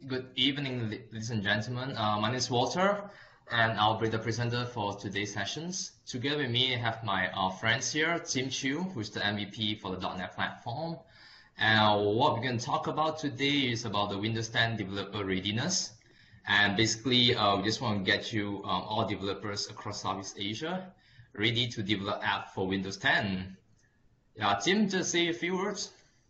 Good evening, ladies and gentlemen. My name is Walter, and I'll be the presenter for today's sessions. Together with me, I have my friends here, Tim Chu, who's the MVP for the .NET platform. And what we're going to talk about today is about the Windows 10 developer readiness. And basically, we just want to get you, all developers across Southeast Asia, ready to develop app for Windows 10. Yeah, Tim, just say a few words.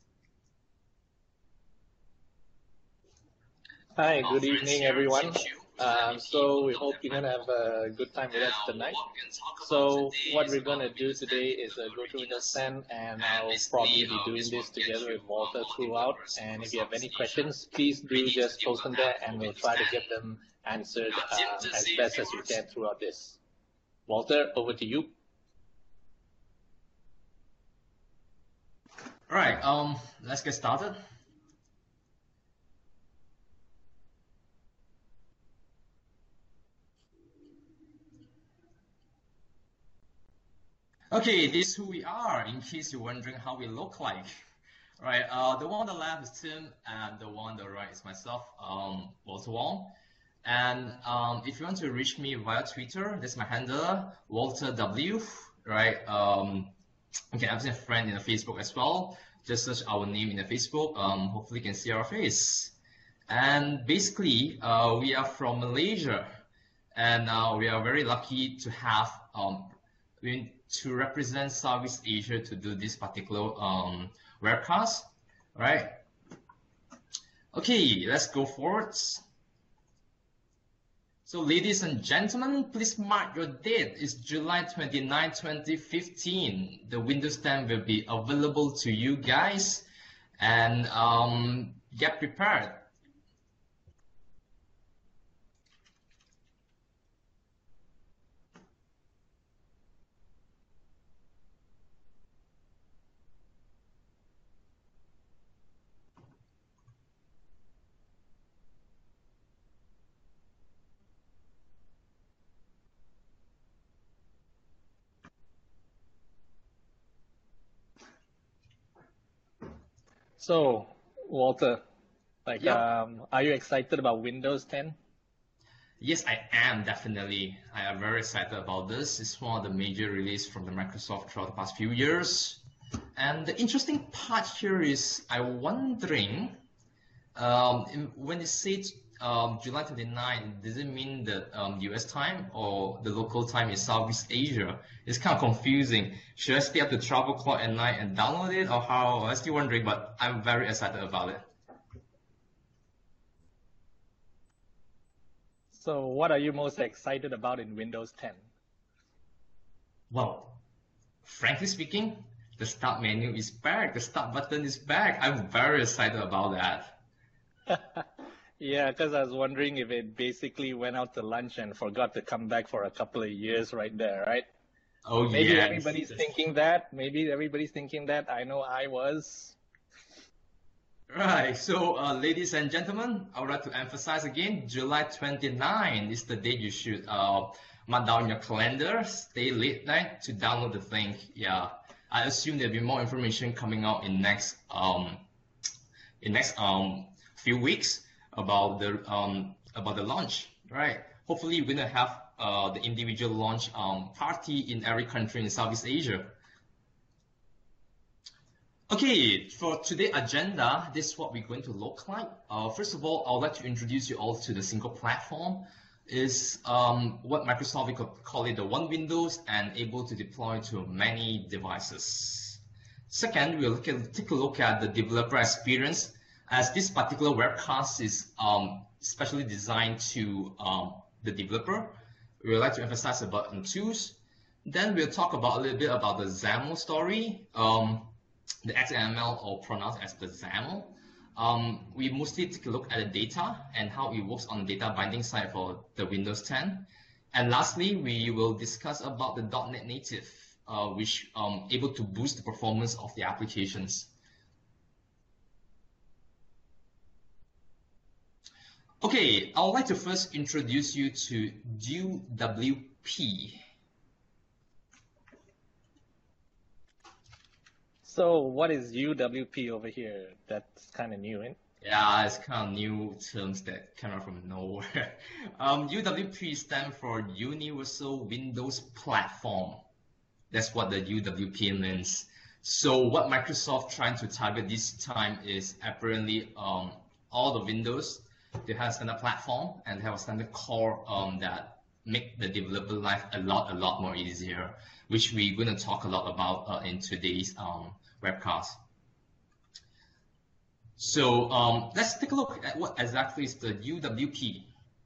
Hi, good evening, everyone. So we hope you're going to have a good time with us tonight. So what we're going to do today is go through Windows 10, and I'll probably be doing this together with Walter throughout. And if you have any questions, please do just post them there, and we'll try to get them answered as best as we can throughout this. Walter, over to you. All right, let's get started. Okay, this is who we are, in case you're wondering how we look like. Right, the one on the left is Tim, and the one on the right is myself, Walter Wong. And if you want to reach me via Twitter, this is my handle, Walter W. Right, you can add a friend in the Facebook as well. Just search our name in the Facebook. Hopefully, you can see our face. And basically, we are from Malaysia, and we are very lucky to have to represent Southeast Asia to do this particular webcast, right? Okay, let's go forwards. So ladies and gentlemen, please mark your date. It's July 29, 2015. The Windows 10 will be available to you guys, and get prepared. So, Walter, Yep. Are you excited about Windows 10? Yes, I am, definitely. I am very excited about this. It's one of the major releases from the Microsoft throughout the past few years. And the interesting part here is I'm wondering, when it says July 29, does it mean that US time or the local time is Southeast Asia? It's kind of confusing. Should I stay up to 12 o'clock at night and download it, or how? I'm still wondering, but I'm very excited about it. So what are you most excited about in Windows 10? Well, frankly speaking, the start menu is back. The start button is back. I'm very excited about that. Yeah, because I was wondering if it basically went out to lunch and forgot to come back for a couple of years right there, right? Oh, Maybe yes. everybody's thinking that. Maybe everybody's thinking that. I know I was. Right, so ladies and gentlemen, I would like to emphasize again, July 29 is the date you should mark down your calendar, stay late night to download the thing. Yeah, I assume there'll be more information coming out in next few weeks about the launch. Right, hopefully we're gonna have the individual launch party in every country in Southeast Asia. Okay, for today's agenda, this is what we're going to look like. First of all, I would like to introduce you all to the single platform. Is what Microsoft we could call it the one Windows and able to deploy to many devices. Second, we'll take a look at the developer experience, as this particular webcast is specially designed to the developer. We would like to emphasize the button tools. Then we'll talk about a little bit about the XAML story. The XML, or pronounced as the XAML. We mostly take a look at the data and how it works on the data binding side for the Windows 10. And lastly, we will discuss about the .NET Native, which able to boost the performance of the applications. Okay, I would like to first introduce you to UWP. So what is UWP over here? That's kind of new, Yeah, it's kind of new terms that came out from nowhere. UWP stands for Universal Windows Platform. That's what the UWP means. So what Microsoft trying to target this time is apparently all the Windows, they have a standard platform and have a standard core that make the developer life a lot more easier, which we're going to talk a lot about in today's webcast. So let's take a look at what exactly is the UWP.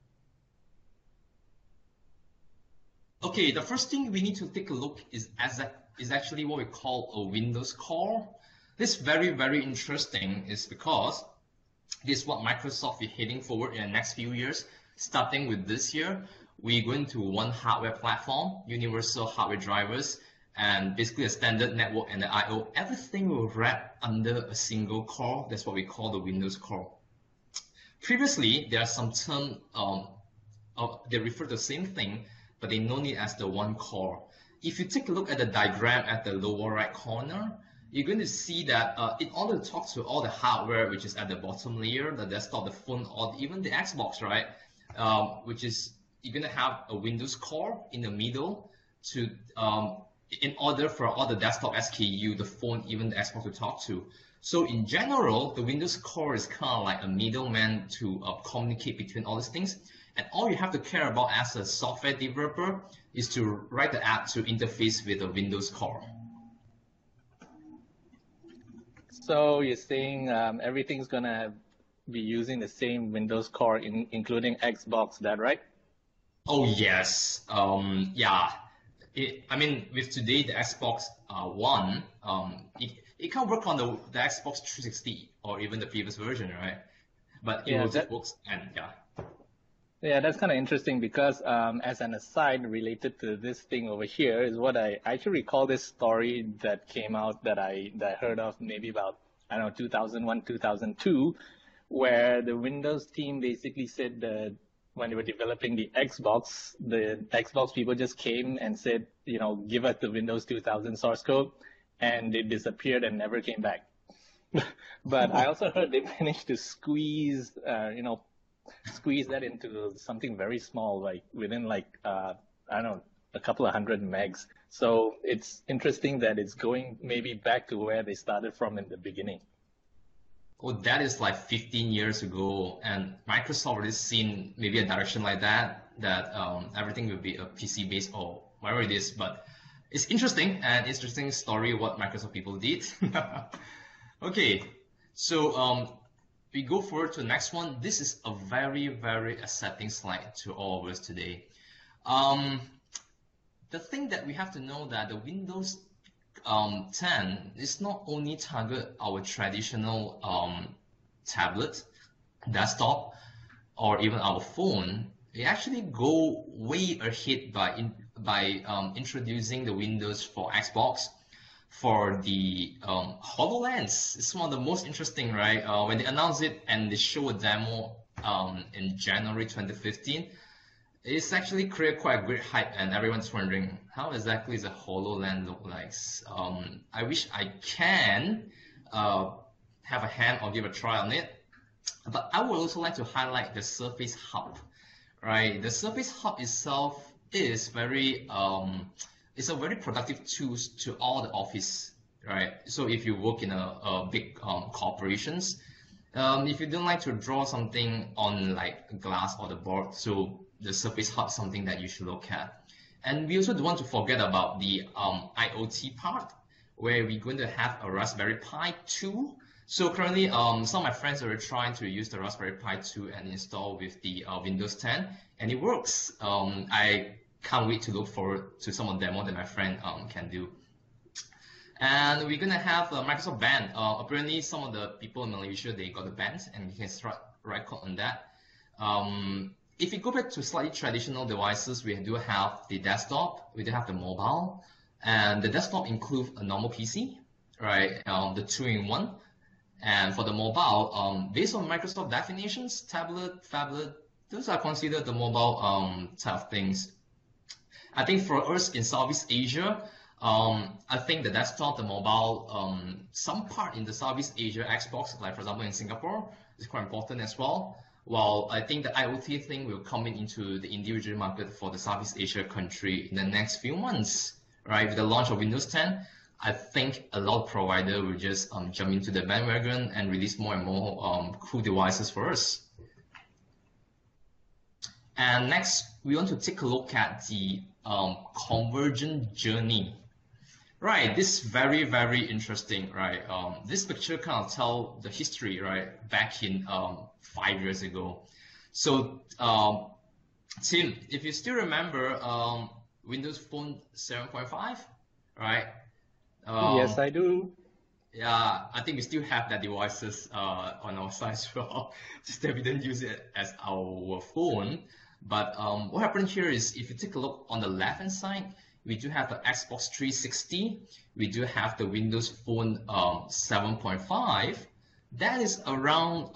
Okay, the first thing we need to take a look is actually what we call a Windows core. This very interesting is because this is what Microsoft is heading forward in the next few years. Starting with this year, we're going to one hardware platform, universal hardware drivers, and basically a standard network and the I/O. Everything will wrap under a single core. That's what we call the Windows core. Previously, there are some terms they refer to the same thing, but they know it as the one core. If you take a look at the diagram at the lower right corner, you're going to see that in order to talk to all the hardware, which is at the bottom layer, the desktop, the phone, or even the Xbox, right? Which is, you're going to have a Windows core in the middle to in order for all the desktop SKU, the phone, even the Xbox to talk to. So in general, the Windows core is kind of like a middleman to communicate between all these things. And all you have to care about as a software developer is to write the app to interface with the Windows core. So you're saying everything's going to be using the same Windows core, including Xbox, that right? Oh, yes. Yeah. I mean, with today, the Xbox One, it can work on the Xbox 360 or even the previous version, right? But it will just works, and yeah. Yeah, that's kind of interesting because as an aside related to this thing over here is what I actually recall this story that came out that I heard of maybe about, I don't know, 2001, 2002, where the Windows team basically said that when they were developing the Xbox people just came and said, you know, give us the Windows 2000 source code, and it disappeared and never came back. But I also heard they managed to squeeze that into something very small, like within like, I don't know, a couple of hundred megs. So it's interesting that it's going maybe back to where they started from in the beginning. Oh, that is like 15 years ago, and Microsoft already seen maybe a direction like that everything will be a PC based or whatever it is. But it's interesting story what Microsoft people did. Okay, so we go forward to the next one. This is a very exciting slide to all of us today. The thing that we have to know that the Windows 10 is not only target our traditional tablet, desktop, or even our phone. They actually go way ahead by introducing the Windows for Xbox for the HoloLens. It's one of the most interesting, right? When they announced it and they show a demo in January 2015, it's actually created quite a great hype, and everyone's wondering how exactly does a HoloLens look like. I wish I can have a hand or give a try on it, but I would also like to highlight the Surface Hub. Right, the Surface Hub itself is it's a very productive tool to all the office, right? So if you work in a big corporations, if you don't like to draw something on like glass or the board, so the Surface Hub is something that you should look at. And we also don't want to forget about the IoT part, where we're going to have a Raspberry Pi 2. So currently, some of my friends are trying to use the Raspberry Pi 2 and install with the Windows 10, and it works. I can't wait to look forward to some of the demo that my friend can do. And we're going to have a Microsoft Band. Apparently, some of the people in Malaysia, they got the band, and you can start right click on that. If you go back to slightly traditional devices, we do have the desktop, we do have the mobile, and the desktop includes a normal PC, right? The 2-in-1. And for the mobile, based on Microsoft definitions, tablet, phablet, those are considered the mobile type of things. I think for us in Southeast Asia, I think the desktop, the mobile, some part in the Southeast Asia Xbox, like for example in Singapore, is quite important as well. While I think the IoT thing will come into the individual market for the Southeast Asia country in the next few months, right? With the launch of Windows 10, I think a lot of providers will just jump into the bandwagon and release more and more cool devices for us. And next, we want to take a look at the convergent journey. Right, this is very, very interesting, right? This picture kind of tell the history, right? Back in 5 years ago. So, Tim, if you still remember Windows Phone 7.5, right? Yes, I do. Yeah, I think we still have that devices on our side as well. Just that we didn't use it as our phone. But what happened here is, if you take a look on the left-hand side, we do have the Xbox 360. We do have the Windows Phone 7.5. That is around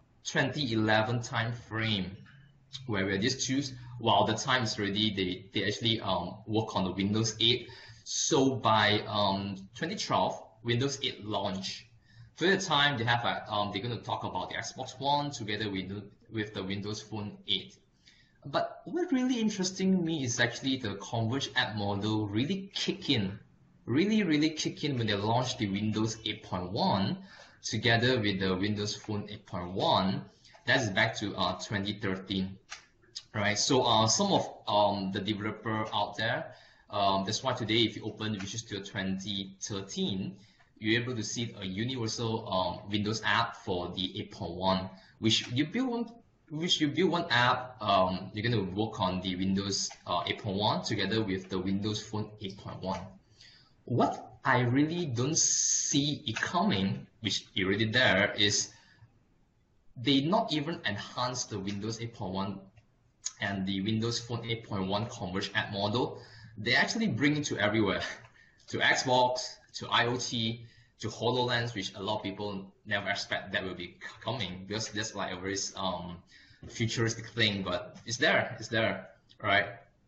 2011 time frame, where we just choose. While the time is ready, they actually work on the Windows 8. So by 2012, Windows 8 launch. For the time, they have they're going to talk about the Xbox One together with the Windows Phone 8. But what really interesting me is actually the converged app model really kick in when they launched the Windows 8.1 together with the Windows Phone 8.1. That's back to 2013, right? So some of the developer out there, that's why today if you open Visual Studio 2013, you're able to see a universal Windows app for the 8.1, which you build one app, you're going to work on the Windows 8.1 together with the Windows Phone 8.1. What I really don't see it coming, which is already there, is they not even enhance the Windows 8.1 and the Windows Phone 8.1 converged app model. They actually bring it to everywhere, to Xbox, to IoT, to HoloLens, which a lot of people never expect that will be coming, because that's like a very futuristic thing, but it's there, right?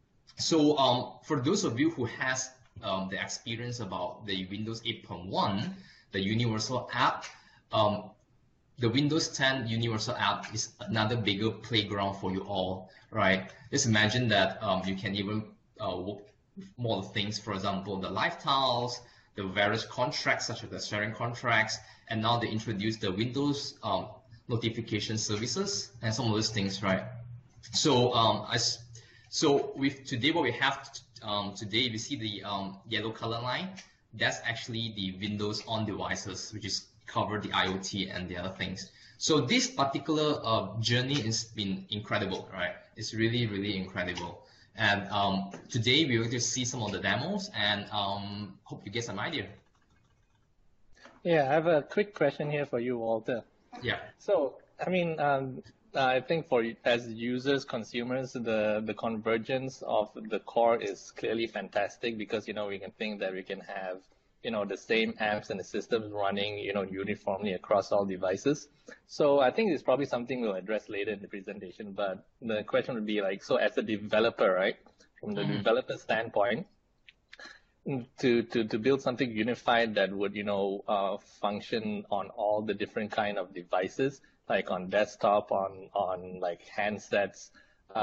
So for those of you who has the experience about the Windows 8.1, the universal app, the Windows 10 universal app is another bigger playground for you all, right? Just imagine that you can even work with more things, for example, the lifestyles, the various contracts such as the sharing contracts, and now they introduce the Windows notification services and some of those things, right? So so with today what we have today, we see the yellow color line. That's actually the Windows on devices, which is cover the IoT and the other things. So this particular journey has been incredible, right? It's really, really incredible. And today we will just see some of the demos and hope you get some idea. Yeah, I have a quick question here for you, Walter. Yeah. So, I mean, I think as users, consumers, the convergence of the core is clearly fantastic, because, we can think that we can have, the same apps and the systems running, uniformly across all devices. So I think it's probably something we'll address later in the presentation. But the question would be like, so as a developer, right, from the developer standpoint, to build something unified that would, function on all the different kind of devices, like on desktop, on like handsets,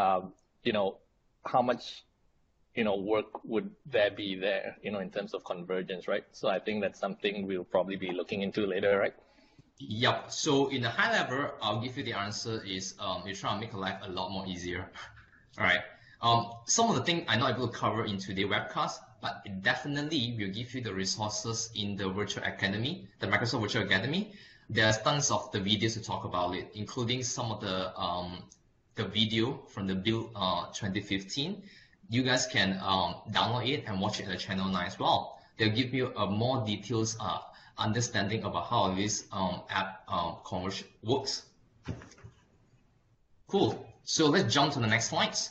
how much work would there be there, in terms of convergence, right? So I think that's something we'll probably be looking into later, right? Yep. So in a high level, I'll give you the answer is you're trying to make life a lot more easier. All right. Some of the things I'm not able to cover in today's webcast, but it definitely will give you the resources in the Virtual Academy, the Microsoft Virtual Academy. There's tons of the videos to talk about it, including some of the video from the build 2015. You guys can download it and watch it on the channel 9 as well. They'll give you a more details understanding about how this app conversion works. Cool. So let's jump to the next slides.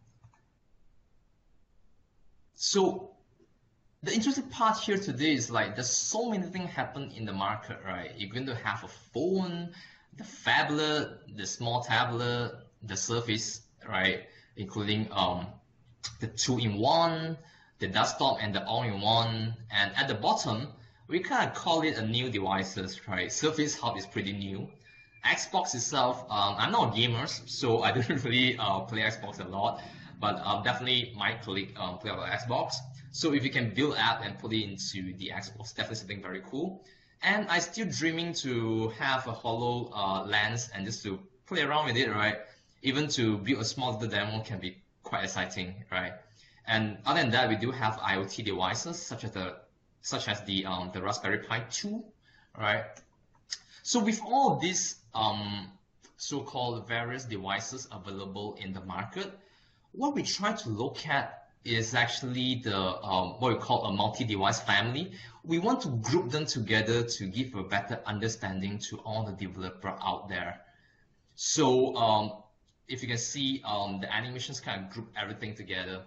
So the interesting part here today is like there's so many things happen in the market, right? You're going to have a phone, the phablet, the small tablet, the Surface, right? Including the 2-in-1, the desktop, and the all-in-one. And at the bottom, we kind of call it a new devices, right? Surface Hub is pretty new. Xbox itself, I'm not a gamer, so I don't really play Xbox a lot, but definitely my colleague play on Xbox. So if you can build app and put it into the Xbox, definitely something very cool. And I still dreaming to have a HoloLens and just to play around with it, right? Even to build a small little demo can be quite exciting, right? And other than that, we do have IoT devices such as the Raspberry Pi 2, right? So with all these so-called various devices available in the market, what we try to look at is actually the what we call a multi-device family. We want to group them together to give a better understanding to all the developers out there. So if you can see, the animations kind of group everything together.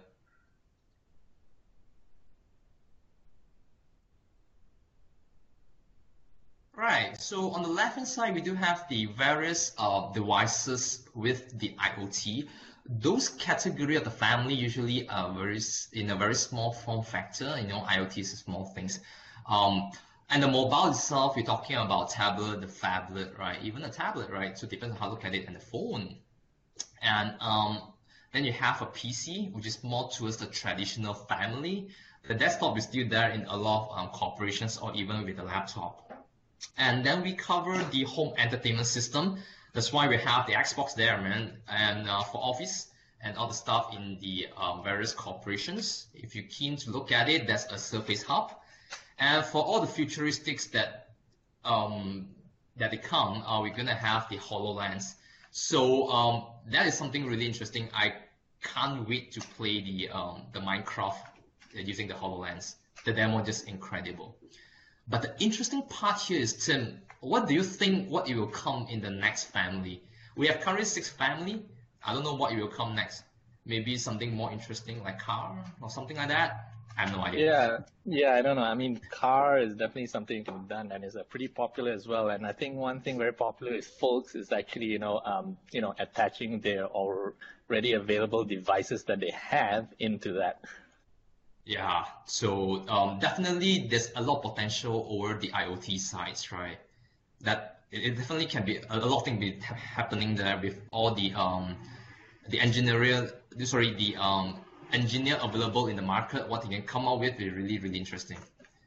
Right, so on the left-hand side, we do have the various devices with the IoT. Those category of the family usually are in a very small form factor. You know, IoT is small things. And the mobile itself, we're talking about tablet, the phablet, right? Even a tablet, right? So it depends on how you look at it, and the phone. And then you have a PC, which is more towards the traditional family. The desktop is still there in a lot of corporations or even with a laptop. And then we cover the home entertainment system. That's why we have the Xbox there, man. And for office and all the stuff in the various corporations. If you're keen to look at it, that's a Surface Hub. And for all the futuristics that they come, we're gonna have the HoloLens. So that is something really interesting. I can't wait to play the Minecraft using the HoloLens. The demo just incredible. But the interesting part here is, Tim, what do you think what it will come in the next family? We have currently 6 family. I don't know what it will come next. Maybe something more interesting like car or something like that. I have no idea. Yeah, I don't know. I mean, car is definitely something to be done, and is pretty popular as well. And I think one thing very popular is folks is actually attaching their already available devices that they have into that. Yeah, so definitely there's a lot of potential over the IoT sides, right? That it definitely can be a lot of things be happening there with all the engineer available in the market. What they can come out with is really, really interesting.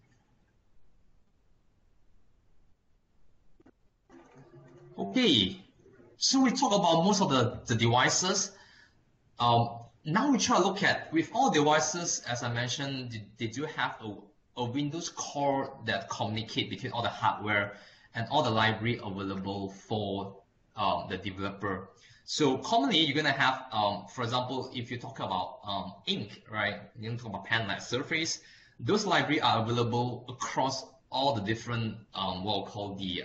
Okay, so we talk about most of the devices. Now we try to look at, with all devices, as I mentioned, they do have a Windows core that communicate between all the hardware and all the library available for the developer. So commonly, you're going to have, for example, if you talk about ink, right? You can talk about pen like Surface. Those libraries are available across all the different, what we'll call the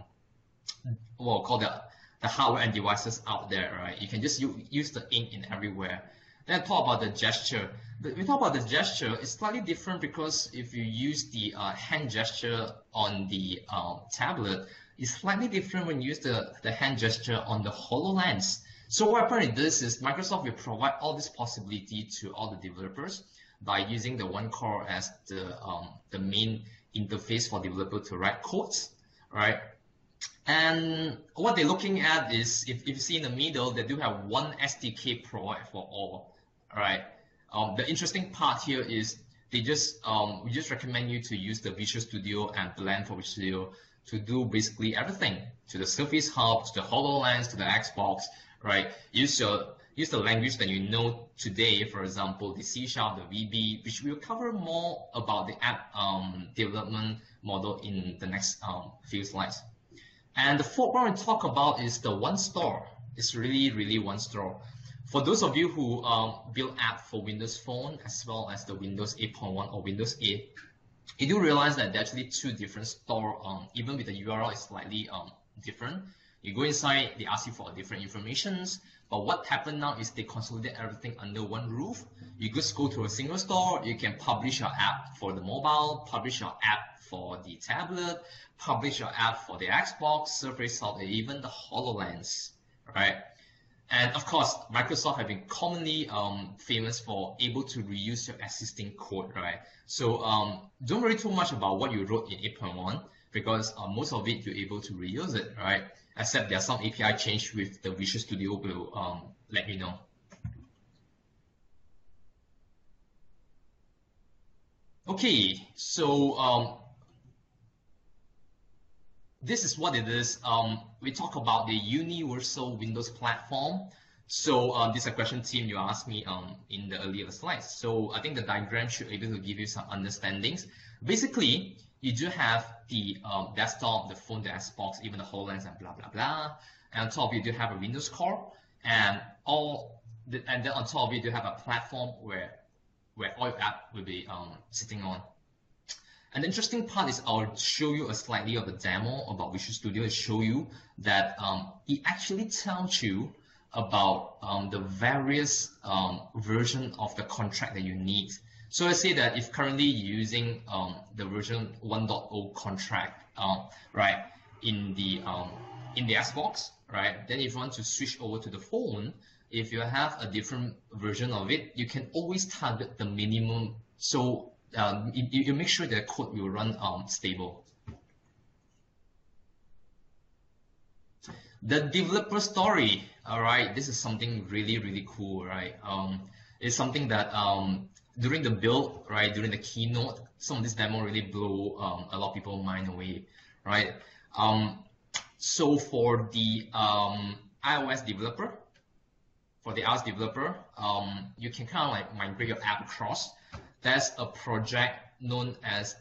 hardware and devices out there, right? You can just use the ink in everywhere. Then talk about the gesture. But we talk about the gesture, it's slightly different because if you use the hand gesture on the tablet, it's slightly different when you use the hand gesture on the HoloLens. So what apparently this is Microsoft will provide all this possibility to all the developers by using the one core as the main interface for developer to write codes, right? And what they're looking at is, if you see in the middle, they do have one SDK provided for all, right? The interesting part here is we just recommend you to use the Visual Studio and Blend for Visual Studio to do basically everything, to the Surface Hub, to the HoloLens, to the Xbox, right? Use the language that you know today, for example, the C#, the VB, which we'll cover more about the app development model in the next few slides. And the fourth one we talk about is the one store. It's really, really one store. For those of you who build app for Windows Phone as well as the Windows 8.1 or Windows 8, you do realize that there are actually 2 different stores. Even with the URL is slightly different. You go inside, they ask you for different informations. But what happened now is they consolidate everything under one roof. You just go to a single store. You can publish your app for the mobile, publish your app for the tablet, publish your app for the Xbox, Surface Hub, and even the HoloLens, right? And of course, Microsoft have been commonly famous for able to reuse your existing code, right? So don't worry too much about what you wrote in 8.1 because most of it you're able to reuse it, right? except there are some API change with the Visual Studio will let you know. Okay, so this is what it is. We talk about the universal Windows platform. So this is a question, Tim, you asked me in the earlier slides. So I think the diagram should be able to give you some understandings. Basically, you do have the desktop, the phone, the Xbox, even the HoloLens, and blah blah blah. And on top, you do have a Windows core, and then on top, you do have a platform where all your app will be sitting on. And the interesting part is I'll show you a slightly of a demo about Visual Studio to show you that it actually tells you about the various version of the contract that you need. So let's say that if currently you're using the version 1.0 contract, right, in the Xbox, right, then if you want to switch over to the phone, if you have a different version of it, you can always target the minimum. So you make sure that code will run stable. The developer story, all right, this is something really, really cool, right? It's something that during the build, right, during the keynote, some of this demo really blew a lot of people's mind away, right? So for the iOS developer, you can kind of like migrate your app across. There's a project known as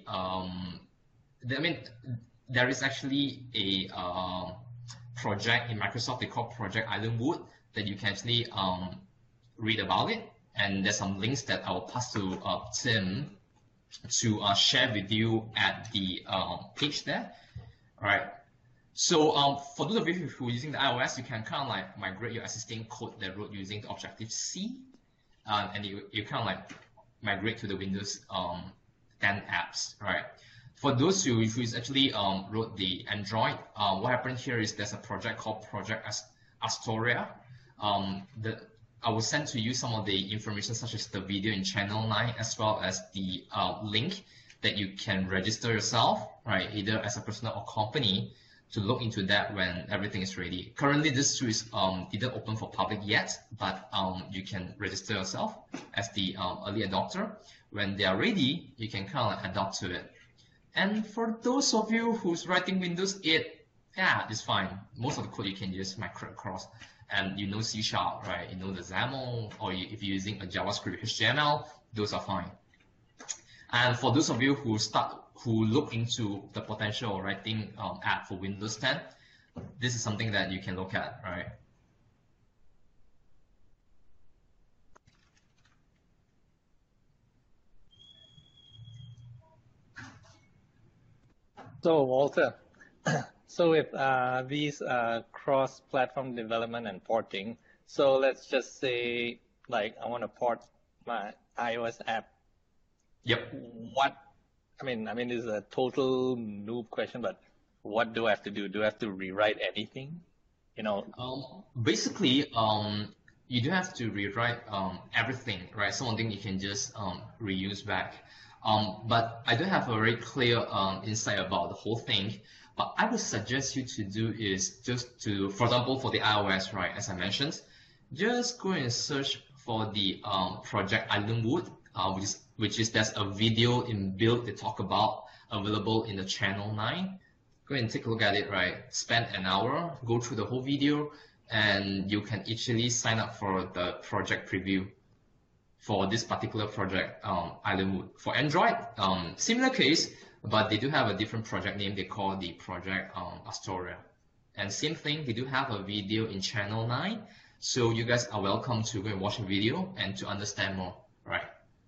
there is actually a project in Microsoft they call Project Ironwood that you can actually read about it, and there's some links that I will pass to Tim to share with you at the page there. All right. So for those of you who are using the iOS, you can kind of like migrate your existing code that wrote using the Objective-C, and you kind of like migrate to the Windows 10 apps, right? For those who actually wrote the Android, what happened here is there's a project called Project Astoria. I will send to you some of the information such as the video in channel 9, as well as the link that you can register yourself, right? Either as a person or company to look into that when everything is ready. Currently, this tool is didn't open for public yet, but you can register yourself as the early adopter. When they are ready, you can kind of like adopt to it. And for those of you who's writing Windows 8, yeah, it's fine. Most of the code you can just migrate across, and you know C#, right? You know the XAML, or if you're using a JavaScript HTML, those are fine. And for those of you who look into the potential of writing app for Windows 10, this is something that you can look at, right? So Walter, so with these cross-platform development and porting, so let's just say like I want to port my iOS app. Yep. I mean, this is a total noob question, but what do I have to do? Do I have to rewrite anything? You know? Basically, you do have to rewrite everything, right? Some of them you can just reuse back. But I don't have a very clear insight about the whole thing. But I would suggest you to do is just to, for example, for the iOS, right, as I mentioned, just go and search for the Project Ironwood, which is there's a video in build they talk about available in the channel 9. Go and take a look at it, right? Spend an hour, go through the whole video, and you can actually sign up for the project preview for this particular project, Ironwood. For Android, similar case, but they do have a different project name they call the Project Astoria. And same thing, they do have a video in channel 9. So you guys are welcome to go and watch the video and to understand more, right?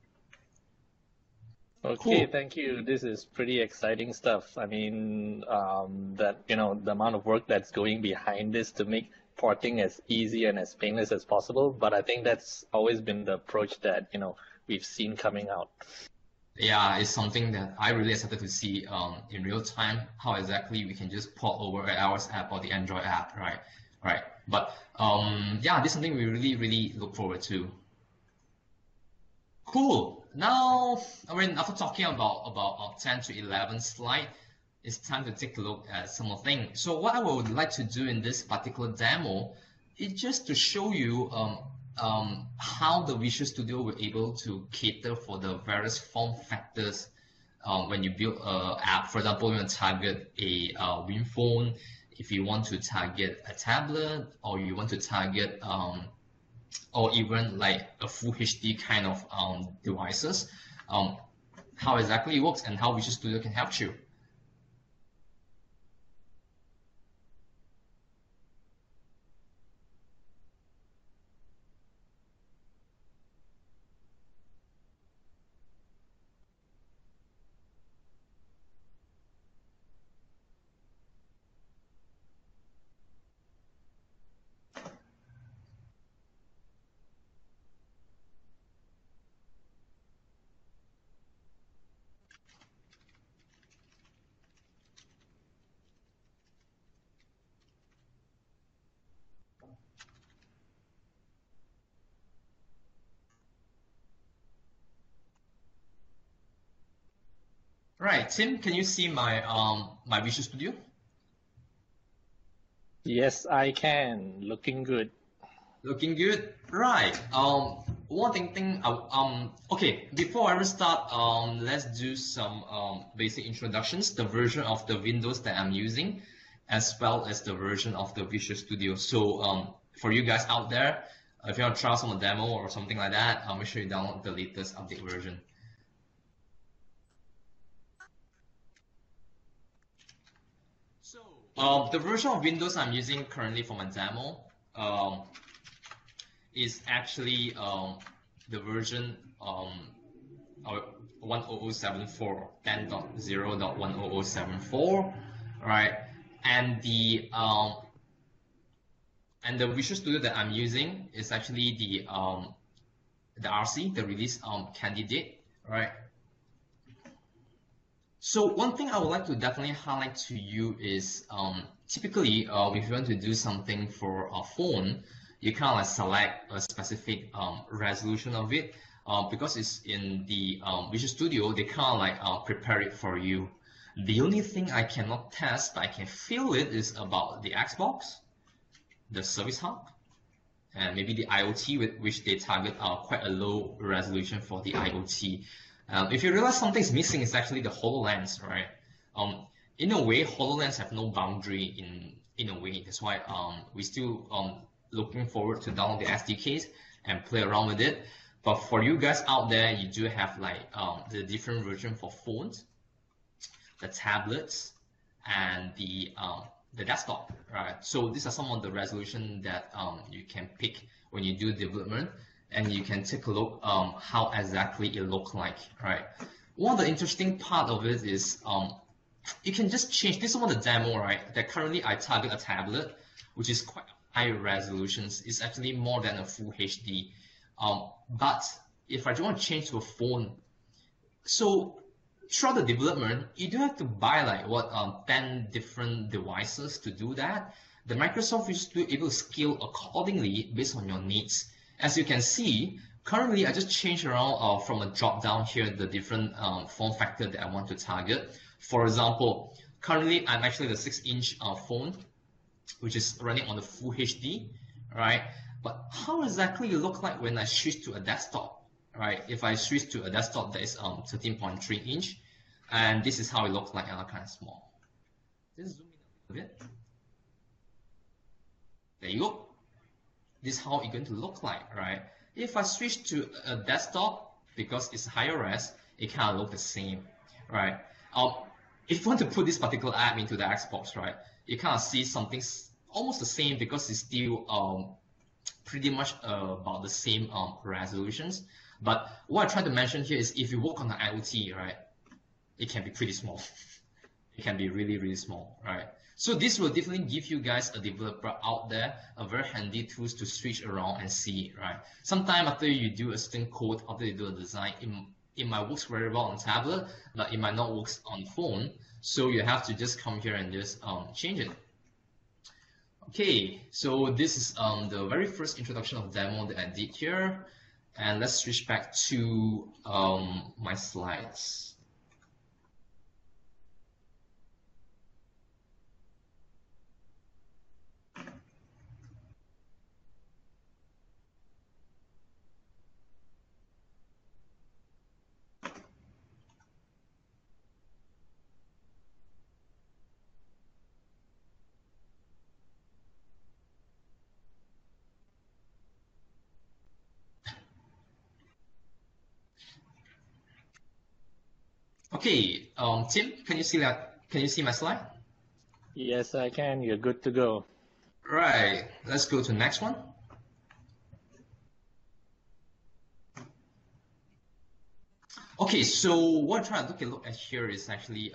Okay, Cool. thank you. This is pretty exciting stuff. I mean, that, you know, the amount of work that's going behind this to make porting as easy and as painless as possible. But I think that's always been the approach that, you know, we've seen coming out. Yeah, it's something that I really excited to see in real time, how exactly we can just port over an iOS app or the Android app, right? Right. But yeah, this is something we really, really look forward to. Cool. Now, I mean, after talking about 10 to 11 slide, it's time to take a look at some of the things. So what I would like to do in this particular demo is just to show you how the Visual Studio will able to cater for the various form factors when you build an app. For example, you want to target a WinPhone, if you want to target a tablet, or you want to target or even like a full HD kind of devices, how exactly it works and how Visual Studio can help you. Right, Tim, can you see my my Visual Studio? Yes, I can. Looking good. Looking good, right? One thing. Okay. Before I ever start, let's do some basic introductions. The version of the Windows that I'm using, as well as the version of the Visual Studio. So for you guys out there, if you want to try some demo or something like that, make sure you download the latest update version. The version of Windows I'm using currently for my demo is actually the version 10074, 10.0.10074, right? And the Visual Studio that I'm using is actually the RC, the release candidate, right? So one thing I would like to definitely highlight to you is typically if you want to do something for a phone, you kind of like select a specific resolution of it because it's in the Visual Studio. They kind of like prepare it for you. The only thing I cannot test, but I can feel it, is about the Xbox, the Service Hub, and maybe the IoT, with which they target quite a low resolution for the IoT. If you realize something's missing, it's actually the HoloLens, right? In a way, HoloLens have no boundary in a way. That's why we still looking forward to download the SDKs and play around with it. But for you guys out there, you do have like the different version for phones, the tablets, and the desktop, right? So these are some of the resolution that you can pick when you do development. And you can take a look how exactly it looks like, right? One of the interesting part of it is you can just change. This is one of the demo, right? That currently I target a tablet, which is quite high resolutions. It's actually more than a full HD. But if I do want to change to a phone, so throughout the development, you do have to buy like 10 different devices to do that. The Microsoft is still able to scale accordingly based on your needs. As you can see, currently I just changed around from a drop down here the different form factor that I want to target. For example, currently I'm actually the 6-inch phone, which is running on the full HD, right? But how exactly it look like when I switch to a desktop, right? If I switch to a desktop that is 13.3 inch, and this is how it looks like, kind of small. Just zoom in a bit. There you go. This is how it's going to look like, right? If I switch to a desktop, because it's higher res, it kind of looks the same, right? If you want to put this particular app into the Xbox, right, you kind of see something almost the same because it's still pretty much about the same resolutions. But what I try to mention here is if you work on the IoT, right, it can be pretty small. It can be really, really small, right? So this will definitely give you guys, a developer out there, a very handy tools to switch around and see, right? Sometime after you do a certain code, after you do a design, it might work very well on tablet, but it might not work on phone. So you have to just come here and just change it. Okay, so this is the very first introduction of demo that I did here. And let's switch back to my slides. Okay, Tim, can you see that? Can you see my slide? Yes, I can. You're good to go. Right. Let's go to the next one. Okay, so what I'm trying to look at here is actually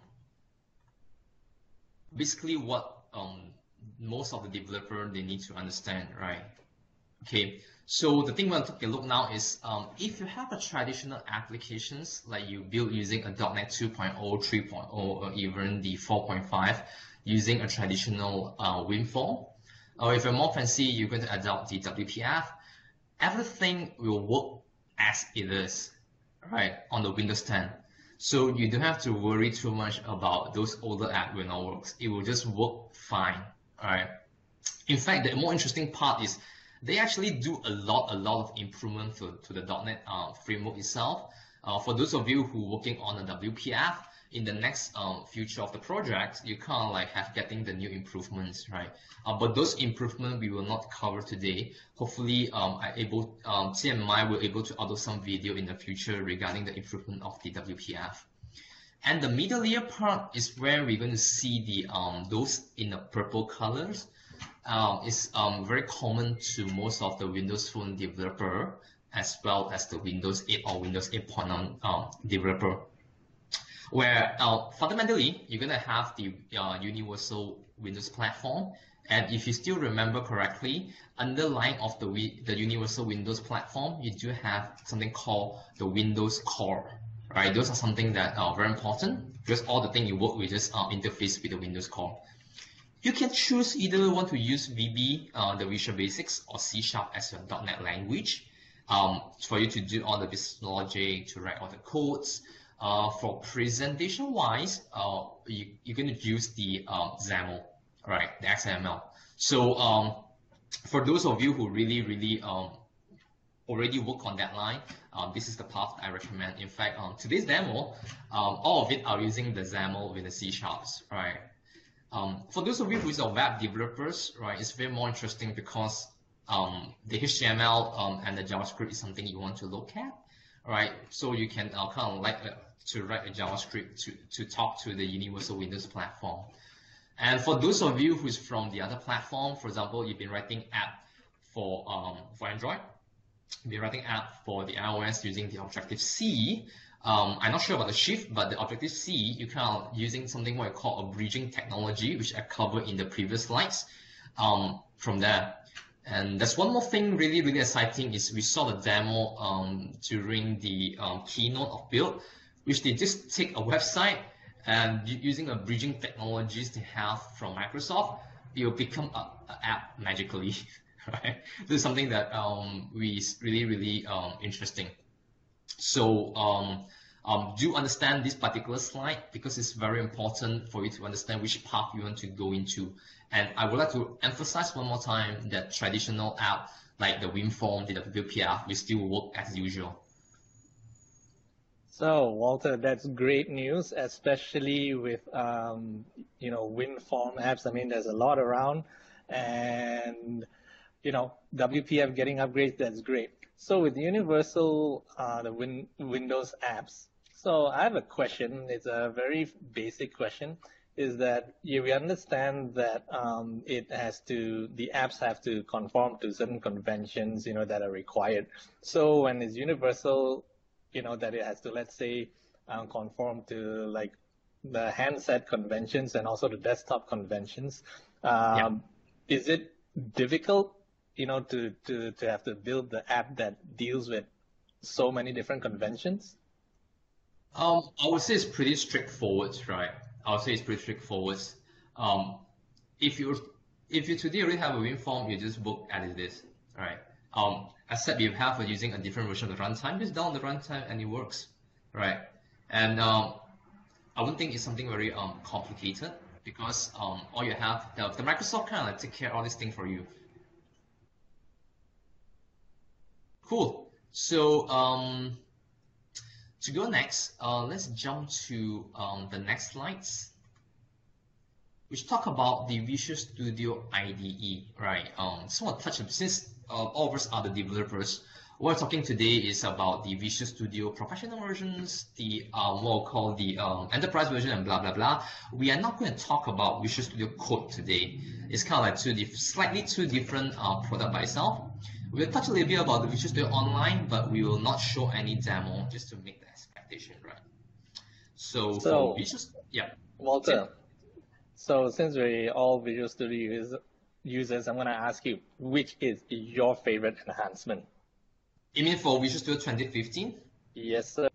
basically what most of the developer they need to understand, right? Okay, so the thing we want to take a look now is if you have a traditional applications like you build using a .NET 2.0, 3.0, or even the 4.5 using a traditional WinForm, or if you're more fancy, you're going to adopt the WPF, everything will work as it is, right, on the Windows 10. So you don't have to worry too much about those older apps will not work. It will just work fine, all right? In fact, the more interesting part is they actually do a lot of improvement to the .NET framework itself. For those of you who are working on the WPF, in the next future of the project, you kind of like have getting the new improvements, right? But those improvements we will not cover today. Hopefully, TMI will able to upload some video in the future regarding the improvement of the WPF. And the middle layer part is where we're going to see the those in the purple colors. Is very common to most of the Windows Phone developer as well as the Windows 8 or Windows 8.1 developer. Where fundamentally you're gonna have the universal Windows platform, and if you still remember correctly, underlying of the universal Windows platform, you do have something called the Windows Core, right? Those are something that are very important because all the thing you work with just interface with the Windows Core. You can choose either want to use VB, the Visual Basics, or C# as your .NET language for you to do all the business logic, to write all the codes. For presentation wise, you're going to use the XAML, right, the XML. So for those of you who really already work on that line, this is the path I recommend. In fact, today's demo, all of it are using the XAML with the C#, right? For those of you who are web developers, right, it's very more interesting because the HTML and the JavaScript is something you want to look at, right? So you can kind of like to write a JavaScript to talk to the universal Windows platform. And for those of you who's from the other platform, for example, you've been writing app for Android, you've been writing app for the iOS using the Objective-C. I'm not sure about the Shift, but the Objective-C, you kind of using something what I call a bridging technology, which I covered in the previous slides from there. And there's one more thing really exciting is we saw the demo during the keynote of Build, which they just take a website and using a bridging technologies they have from Microsoft, it will become an app magically, right? This is something that we really interesting. So do understand this particular slide because it's very important for you to understand which path you want to go into. And I would like to emphasize one more time that traditional app like the WinForm, the WPF, will still work as usual. So Walter, that's great news, especially with WinForm apps. I mean, there's a lot around, and WPF getting upgrades, that's great. So with universal Windows apps, so I have a question. It's a very basic question. Is that we understand that the apps have to conform to certain conventions, that are required. So when it's universal, that it has to, let's say, conform to like the handset conventions and also the desktop conventions. Is it difficult, to have to build the app that deals with so many different conventions? I would say it's pretty straightforward, right? I would say it's pretty straightforward. If you today already have a WinForm, you just work as it is, right? Except you have using a different version of the runtime, just down the runtime and it works, right? And I wouldn't think it's something very complicated because all you have, the Microsoft kind of like take care of all this thing for you. Cool. So to go next, let's jump to the next slides, which talk about the Visual Studio IDE, right? So I'll touch on, since all of us are the developers, What we're talking today is about the Visual Studio professional versions, the what we'll call the enterprise version, and blah blah blah. We are not going to talk about Visual Studio Code today. It's kind of like slightly two different product by itself. We'll touch a little bit about the Visual Studio Online, but we will not show any demo just to make the expectation right. So for Visual, yeah. Walter, so since we're all Visual Studio users, I'm going to ask you, which is your favorite enhancement? You mean for Visual Studio 2015? Yes, sir.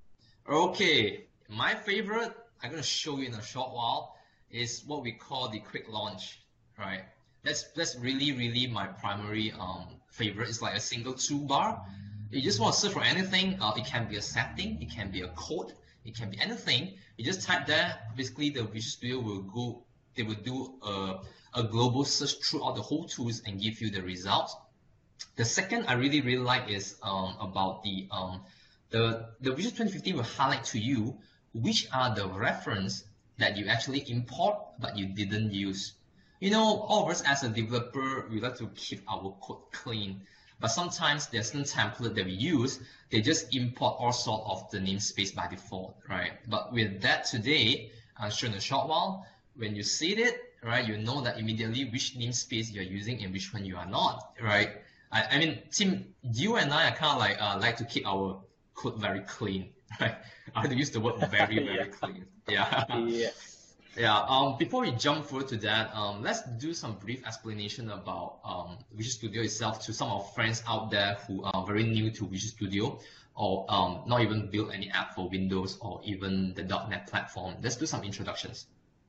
Okay, my favorite, I'm going to show you in a short while, is what we call the quick launch, right? That's really my primary favorite. It's like a single toolbar. You just want to search for anything. It can be a setting, it can be a code, it can be anything. You just type there. Basically, the Visual Studio will go. They will do a global search throughout the whole tools and give you the results. The second I really like is about the Visual 2015 will highlight to you which are the reference that you actually import but you didn't use. You know, all of us as a developer, we like to keep our code clean, but sometimes there's certain template that we use, they just import all sort of the namespace by default, right? But with that today, I'll show in a short while, when you see it, right, you know that immediately which namespace you're using and which one you are not, right? I mean, Tim, you and I are kind of like to keep our code very clean, right? I have to use the word very clean. Yeah. Yeah. Before we jump forward to that, let's do some brief explanation about Visual Studio itself to some of our friends out there who are very new to Visual Studio or not even build any app for Windows or even the .NET platform. Let's do some introductions.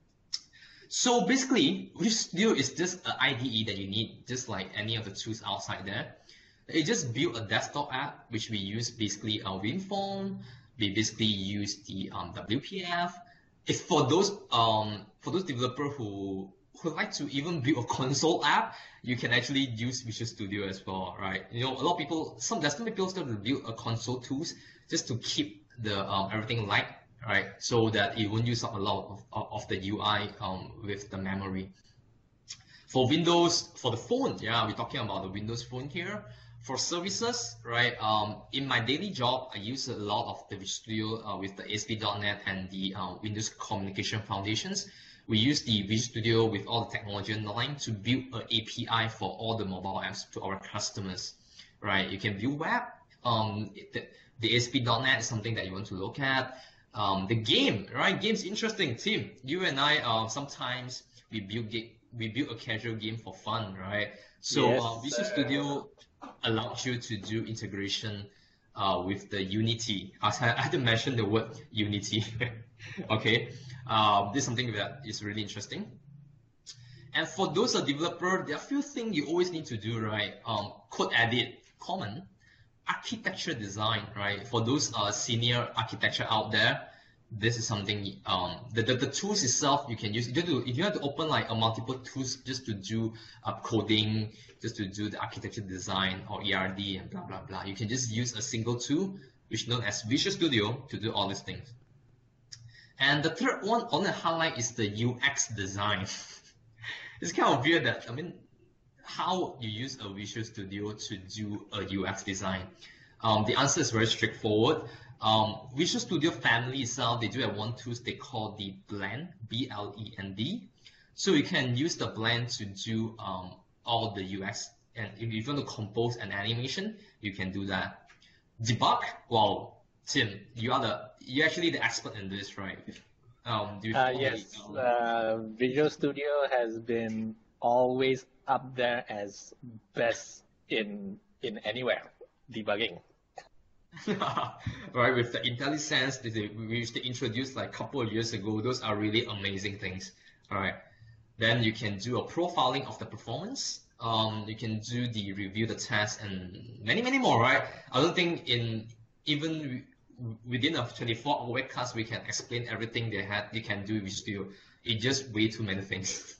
So basically, Visual Studio is just an IDE that you need, just like any of the tools outside there. It just built a desktop app, which we use basically our WinForm. We basically use the WPF. If for those developers who like to even build a console app, you can actually use Visual Studio as well, right? You know, a lot of people, there's some people still build a console tools just to keep the everything light, right? So that it won't use up a lot of the UI with the memory. For Windows, for the phone, yeah, we're talking about the Windows Phone here. For services, right, in my daily job, I use a lot of the Visual Studio with the ASP.NET and the Windows Communication Foundations. We use the Visual Studio with all the technology online to build an API for all the mobile apps to our customers, right? You can build web. The ASP.NET is something that you want to look at. The game, right? Game's interesting. Tim, you and I sometimes we build a casual game for fun, right? So yes, Visual Studio allows you to do integration with the Unity. I had to mention the word Unity. Okay, this is something that is really interesting. And for those developers, there are a few things you always need to do, right? Code edit, common. Architecture design, right? For those senior architecture out there, this is something the tools itself you can use. If you have to open like a multiple tools just to do coding, just to do the architecture design or ERD and blah blah blah, you can just use a single tool which is known as Visual Studio to do all these things. And the third one I want to highlight is the UX design. It's kind of weird that, I mean, how you use a Visual Studio to do a UX design. The answer is very straightforward. Visual Studio family itself, they do have one tool they call the Blend, B-L-E-N-D. So you can use the Blend to do all the UX, and if you want to compose an animation, you can do that. Debug, well, Tim, you're actually the expert in this, right? Yes, Visual Studio has been always up there as best in anywhere debugging. Right, with the IntelliSense which they introduced like a couple of years ago, those are really amazing things. All right, then you can do a profiling of the performance. You can do the review, the test, and many more. Right, I don't think even within a 24-hour webcast we can explain everything they can do with Studio. It's just way too many things.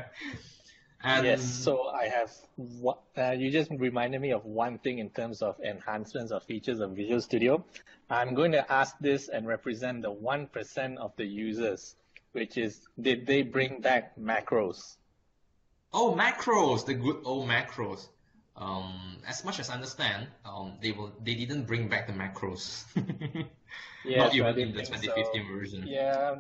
And yes, so I have you just reminded me of one thing in terms of enhancements or features of Visual Studio. I'm going to ask this and represent the 1% of the users, which is, did they bring back macros? Oh, macros, the good old macros. As much as I understand, they didn't bring back the macros. Yes, Not I even in didn't the think so. 2015 version. Yeah,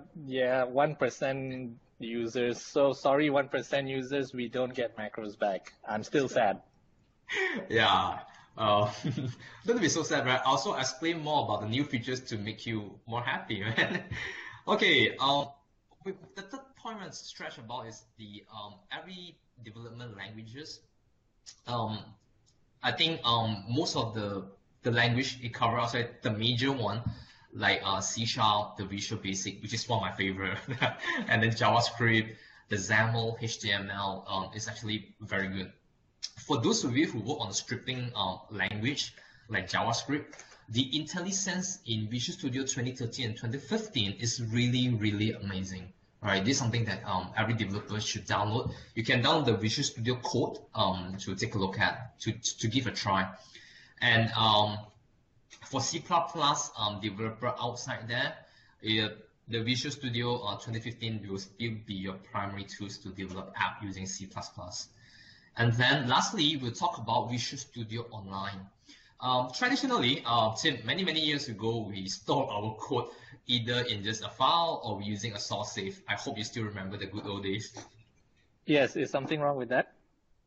1% users. So sorry, 1% users, we don't get macros back. I'm still sad. Yeah. Don't be so sad, right? I'll also explain more about the new features to make you more happy, right? Okay. The third point I want to stretch about is the every development languages. Um, I think most of the language it covers outside the major one, like C Sharp, the Visual Basic, which is one of my favorite, and then JavaScript, the XAML, HTML is actually very good. For those of you who work on the scripting language like JavaScript, the IntelliSense in Visual Studio 2013 and 2015 is really, really amazing. Right, this is something that every developer should download. You can download the Visual Studio Code to take a look at, to give a try. And for C++ developer outside there, the Visual Studio 2015 will still be your primary tools to develop app using C++. And then lastly, we'll talk about Visual Studio Online. Traditionally, Tim, many years ago, we stored our code either in just a file or using a source safe. I hope you still remember the good old days. Yes, is something wrong with that?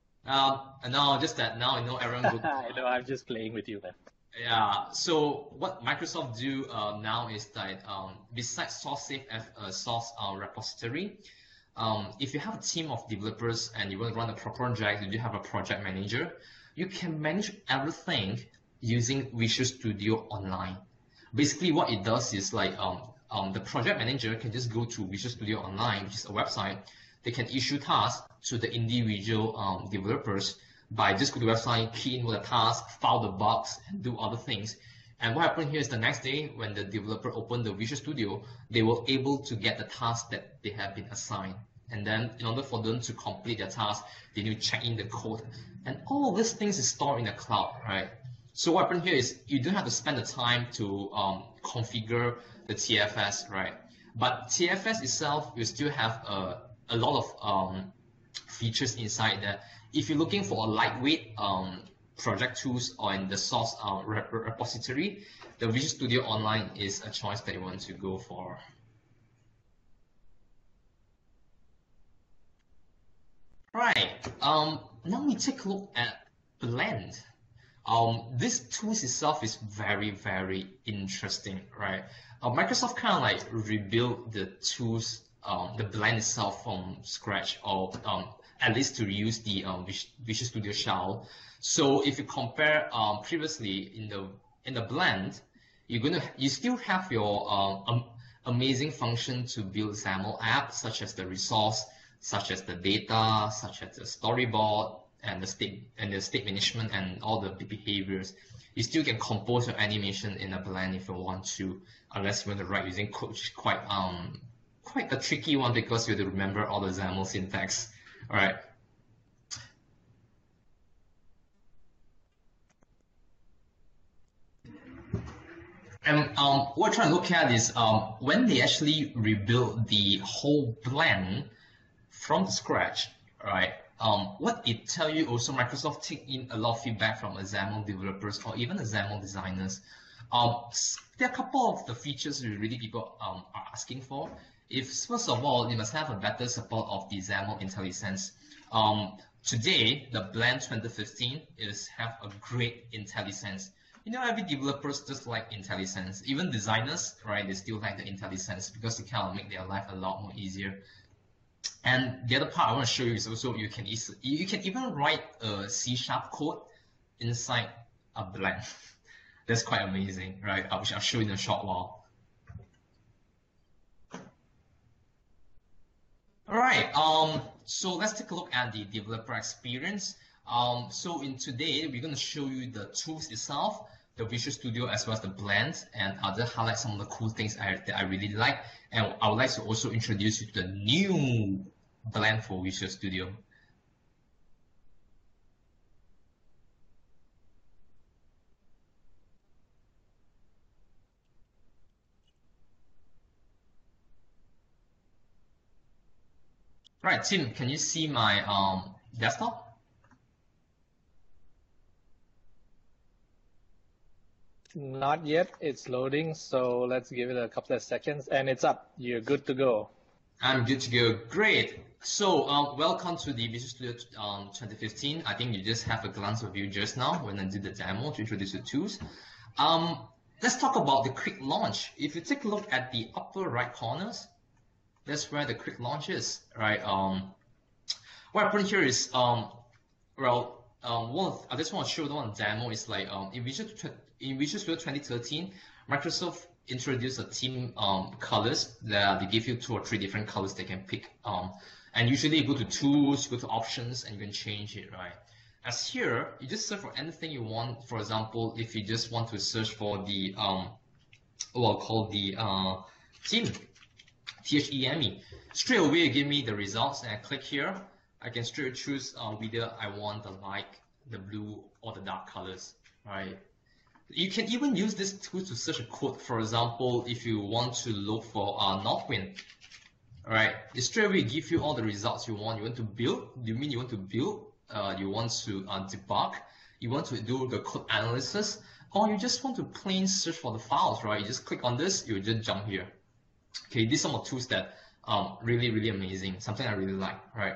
No, just that now I know everyone go. I know, I'm just playing with you, man. Yeah, so what Microsoft do now is that besides source safe as a source repository, if you have a team of developers and you want to run a project, you have a project manager, you can manage everything using Visual Studio Online. Basically, what it does is like the project manager can just go to Visual Studio Online, which is a website. They can issue tasks to the individual developers by just go to the website, key in the task, file the bugs, and do other things. And what happened here is the next day, when the developer opened the Visual Studio, they were able to get the task that they have been assigned. And then in order for them to complete their task, they need to check in the code. And all of these things is stored in the cloud, right? So what happened here is you don't have to spend the time to configure the TFS, right? But TFS itself will still have a lot of features inside there. If you're looking for a lightweight project tools or in the source repository, the Visual Studio Online is a choice that you want to go for. Right. Now we take a look at Blend. This tools itself is very interesting, right? Microsoft kind of like rebuilt the tools, the Blend itself from scratch, or at least to use the Visual Studio shell. So if you compare previously in the Blend, you still have your amazing function to build XAML apps, such as the resource, such as the data, such as the storyboard, and the state management and all the behaviors. You still can compose your animation in a Blend if you want to, unless you want to write using code, which is quite a tricky one because you have to remember all the XAML syntax. All right. And what we're trying to look at is when they actually rebuild the whole Blend from the scratch, right? What it tell you also, Microsoft take in a lot of feedback from XAML developers or even XAML designers. There are a couple of the features really people are asking for. First of all, you must have a better support of the XAML IntelliSense. Today, the Blend 2015 have a great IntelliSense. You know, every developer just like IntelliSense. Even designers, right? They still like the IntelliSense because it kind of make their life a lot more easier. And the other part I want to show you is also you can even write a C# code inside a Blend. That's quite amazing, right? I'll show you in a short while. All right. So let's take a look at the developer experience. So in today, we're going to show you the tools itself, the Visual Studio as well as the Blend, and I'll just highlight some of the cool things that I really like. And I would like to also introduce you to the new Blend for Visual Studio. Right, Tim, can you see my desktop? Not yet. It's loading, so let's give it a couple of seconds, and it's up. You're good to go. I'm good to go. Great. So, welcome to the Visual Studio 2015. I think you just have a glance of view just now when I did the demo to introduce the tools. Let's talk about the quick launch. If you take a look at the upper right corners, that's where the quick launch is, right? What I put here is, I just want to show the one demo. Is like in Visual Studio 2013, Microsoft introduced a theme colors that they give you 2 or 3 different colors they can pick. And usually you go to tools, you go to options, and you can change it, right? As here, you just search for anything you want. For example, if you just want to search for the theme, THEME, straight away you give me the results, and I click here. I can straight choose whether I want the light, the blue, or the dark colors, right? You can even use this tool to search a code. For example, if you want to look for Northwind, right? It straight away give you all the results you want. You want to build? You mean you want to build? You want to debug? You want to do the code analysis? Or you just want to plain search for the files, right? You just click on this, you just jump here. Okay, these are some of the tools that really, really amazing. Something I really like, right?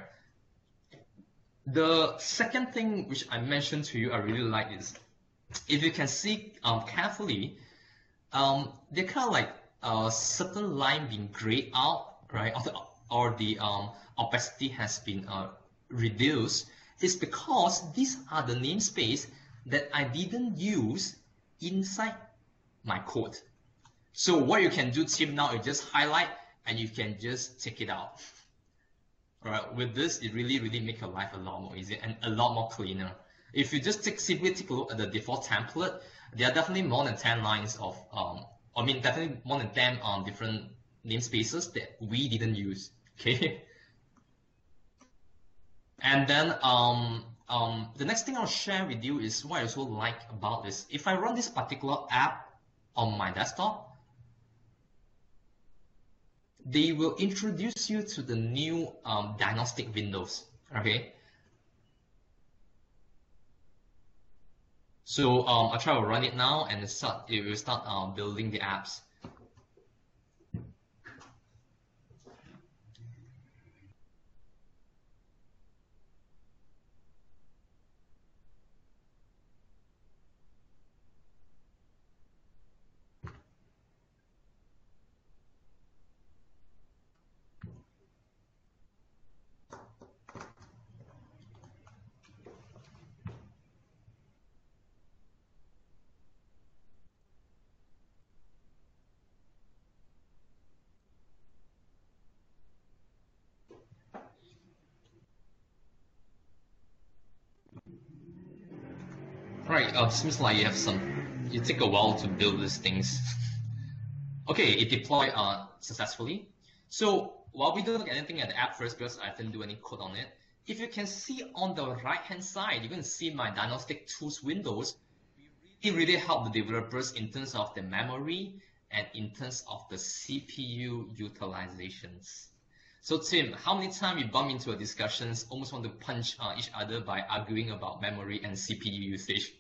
The second thing which I mentioned to you I really like is, if you can see carefully, they're kind of like a certain line being grayed out, right? Or the opacity has been reduced. It's because these are the namespace that I didn't use inside my code. So what you can do, Tim, now is just highlight and you can just take it out. All right, with this, it really, really makes your life a lot more easier and a lot more cleaner. If you just simply take a look at the default template, there are definitely more than 10 lines of, definitely more than 10 different namespaces that we didn't use, okay? And then the next thing I'll share with you is what I also like about this. If I run this particular app on my desktop, they will introduce you to the new diagnostic windows, okay? So I'll try to run it now, and it will start building the apps. Right, seems like you take a while to build these things. Okay, it deployed successfully. So while we don't look at anything at the app first, because I didn't do any code on it, if you can see on the right-hand side, you're going to see my diagnostic tools windows. It really helped the developers in terms of the memory and in terms of the CPU utilizations. So Tim, how many times you bump into a discussions, almost want to punch each other by arguing about memory and CPU usage?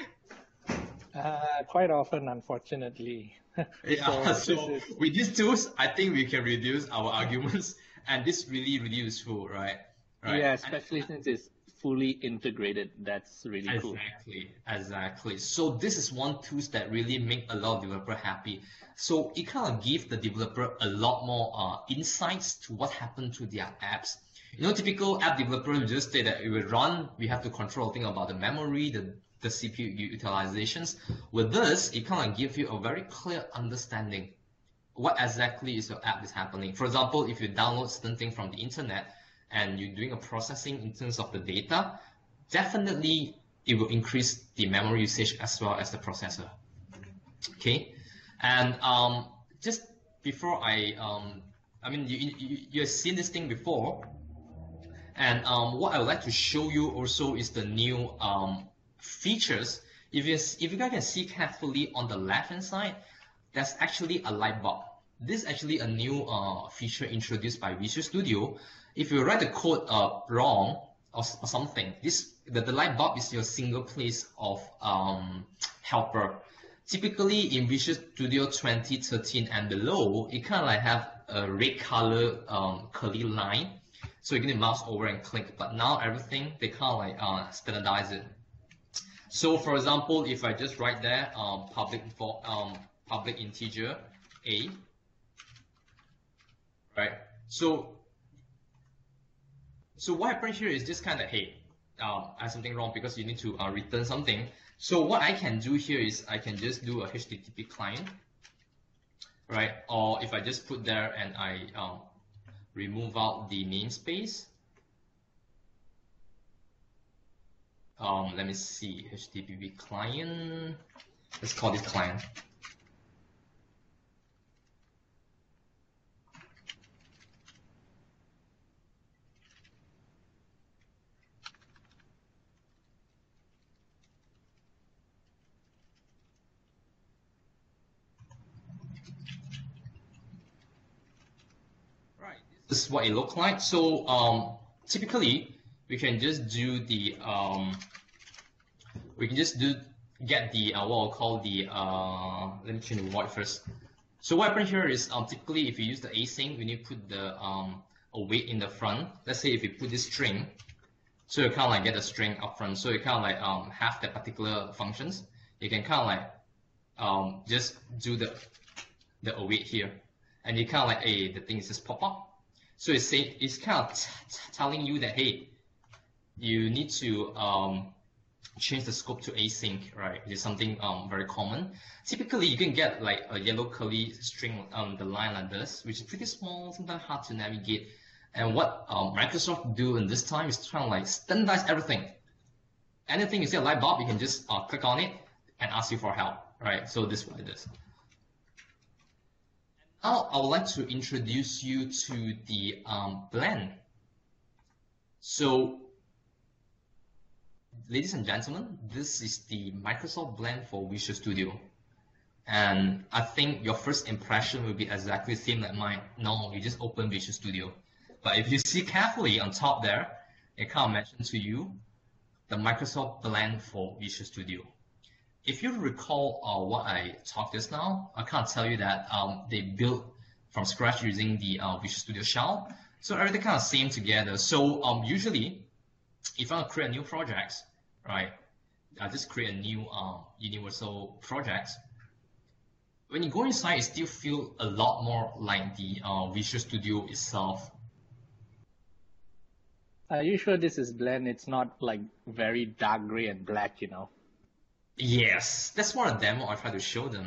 Quite often, unfortunately. Yeah, so with these tools, I think we can reduce our arguments, and this really, really useful, right? Yeah, especially since it's fully integrated. That's really cool. Exactly. So this is one tool that really make a lot of developer happy. So it kind of gives the developer a lot more insights to what happened to their apps. You know, typical app developer will just say that it will run, we have to control things about the memory, the CPU utilizations. With this, it kind of gives you a very clear understanding what exactly is your app is happening. For example, if you download certain thing from the internet and you're doing a processing in terms of the data, definitely it will increase the memory usage as well as the processor. Okay, and just before you've seen this thing before, and what I would like to show you also is the new features. If you guys can see carefully on the left hand side, that's actually a light bulb. This is actually a new feature introduced by Visual Studio. If you write the code wrong or something, the light bulb is your single place of helper. Typically in Visual Studio 2013 and below, it kind of like have a red color curly line. So you can mouse over and click, but now everything, they kind of like standardize it. So for example, if I just write there, public integer a, right? So what happened here is just kind of, hey, I have something wrong because you need to return something. So what I can do here is I can just do a HTTP client, right? Or if I just put there and I remove out the namespace. Let me see, HTTP client. Let's call this client. Right, this is what it looks like. So typically we can just do the get the what I'll call the let me change the void first. So what happened here is typically if you use the async, we need to put the await in the front. Let's say if you put this string, so you kind of like get a string up front. So you kind of like have the particular functions. You can kind of like just do the await here, and you kind of like, hey, the thing is just pop up. So it's kind of telling you that, hey, you need to change the scope to async, right? Which is something very common. Typically, you can get like a yellow curly string on the line like this, which is pretty small, sometimes hard to navigate. And what Microsoft do in this time is trying to like standardize everything. Anything you see a light bulb, you can just click on it and ask you for help, right? So this is what it is. Now I would like to introduce you to the blend. So, ladies and gentlemen, this is the Microsoft Blend for Visual Studio. And I think your first impression will be exactly the same like mine. No, you just open Visual Studio. But if you see carefully on top there, it kind of mentions to you the Microsoft Blend for Visual Studio. If you recall what I talked just now, I can't tell you that they built from scratch using the Visual Studio shell. So everything kind of same together. So usually, if I want to create a new project, right, I just create a new universal project. When you go inside, it still feels a lot more like the Visual Studio itself. Are you sure this is blend? It's not like very dark gray and black, you know? Yes, that's more a demo I try to show them.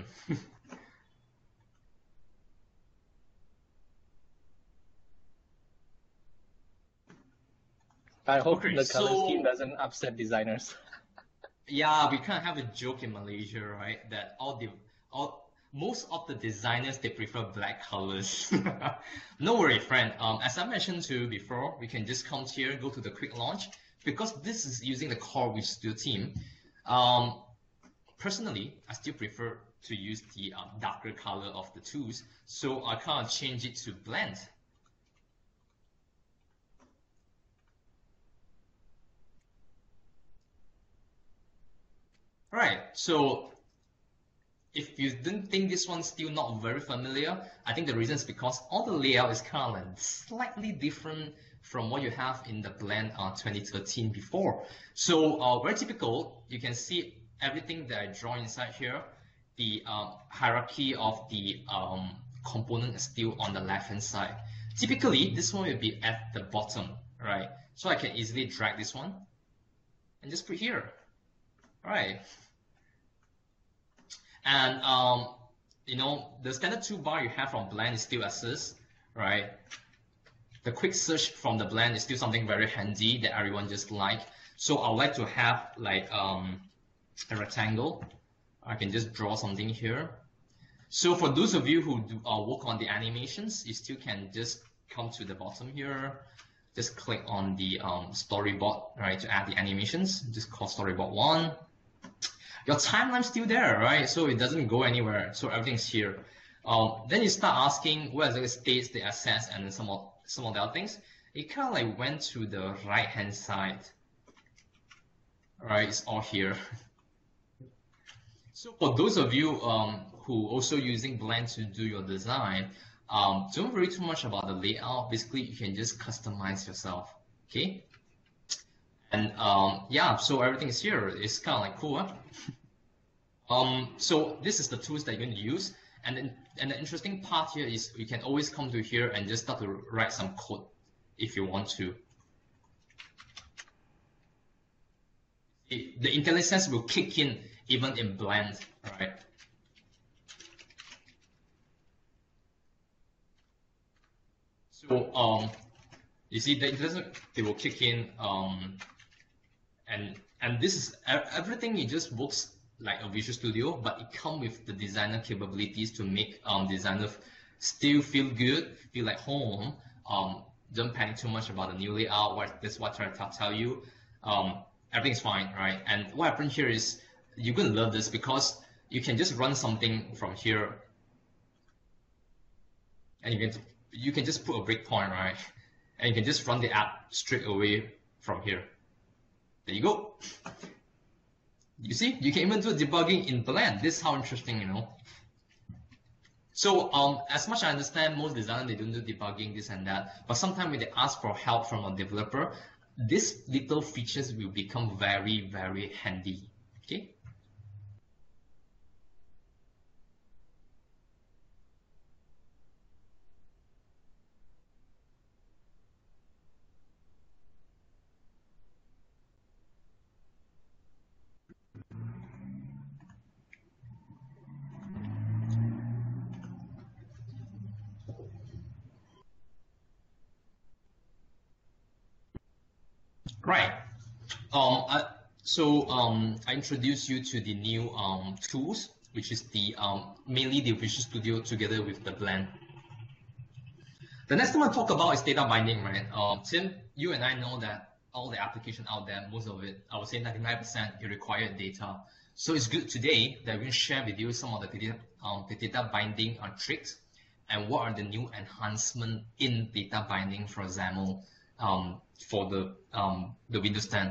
I hope the color scheme doesn't upset designers. Yeah, we kind of have a joke in Malaysia, right? That most of the designers, they prefer black colors. No worry, friend. As I mentioned to you before, we can just come here, go to the quick launch, because this is using the core Visual Studio theme. Personally, I still prefer to use the darker color of the tools, so I kind of change it to blend. Right, so if you didn't think this one's still not very familiar, I think the reason is because all the layout is kind of like slightly different from what you have in the Blend 2013 before. So very typical, you can see everything that I draw inside here. The hierarchy of the component is still on the left-hand side. Typically, this one will be at the bottom, right? So I can easily drag this one and just put here. Right. And you know, the standard toolbar you have from Blend is still Assist, right? The quick search from the Blend is still something very handy that everyone just like. So I would like to have like a rectangle. I can just draw something here. So for those of you who do, work on the animations, you still can just come to the bottom here. Just click on the storyboard, right, to add the animations. Just call storyboard 1. Your timeline's still there, right? So it doesn't go anywhere. So everything's here. Then you start asking where exactly states the assets and some of the other things. It kind of like went to the right-hand side. All right, it's all here. So for those of you who also using Blend to do your design, don't worry too much about the layout. Basically, you can just customize yourself, okay? And yeah, so everything is here. It's kind of like cool, huh? So this is the tools that you're going to use. And the interesting part here is you can always come to here and just start to write some code if you want to. The IntelliSense will kick in even in Blend, right? So you see the IntelliSense, they will kick in, and this is everything. It just works like a Visual Studio, but it comes with the designer capabilities to make designers still feel good, feel like home. Don't panic too much about the new layout. That's what I try to tell you. Everything's fine, right? And what happened here is you're gonna love this because you can just run something from here, and you can just put a breakpoint, right? And you can just run the app straight away from here. There you go. You see, you can even do debugging in Blend. This is how interesting, you know. So as much as I understand, most designers, they don't do debugging, this and that. But sometimes when they ask for help from a developer, these little features will become very, very handy, okay? Right. I introduce you to the new tools, which is the mainly the Visual Studio together with the Blend. The next thing I talk about is data binding, right? Tim, you and I know that all the application out there, most of it, I would say 99%, you require data. So it's good today that we can share with you some of the data binding tricks and what are the new enhancement in data binding for XAML for the Windows 10.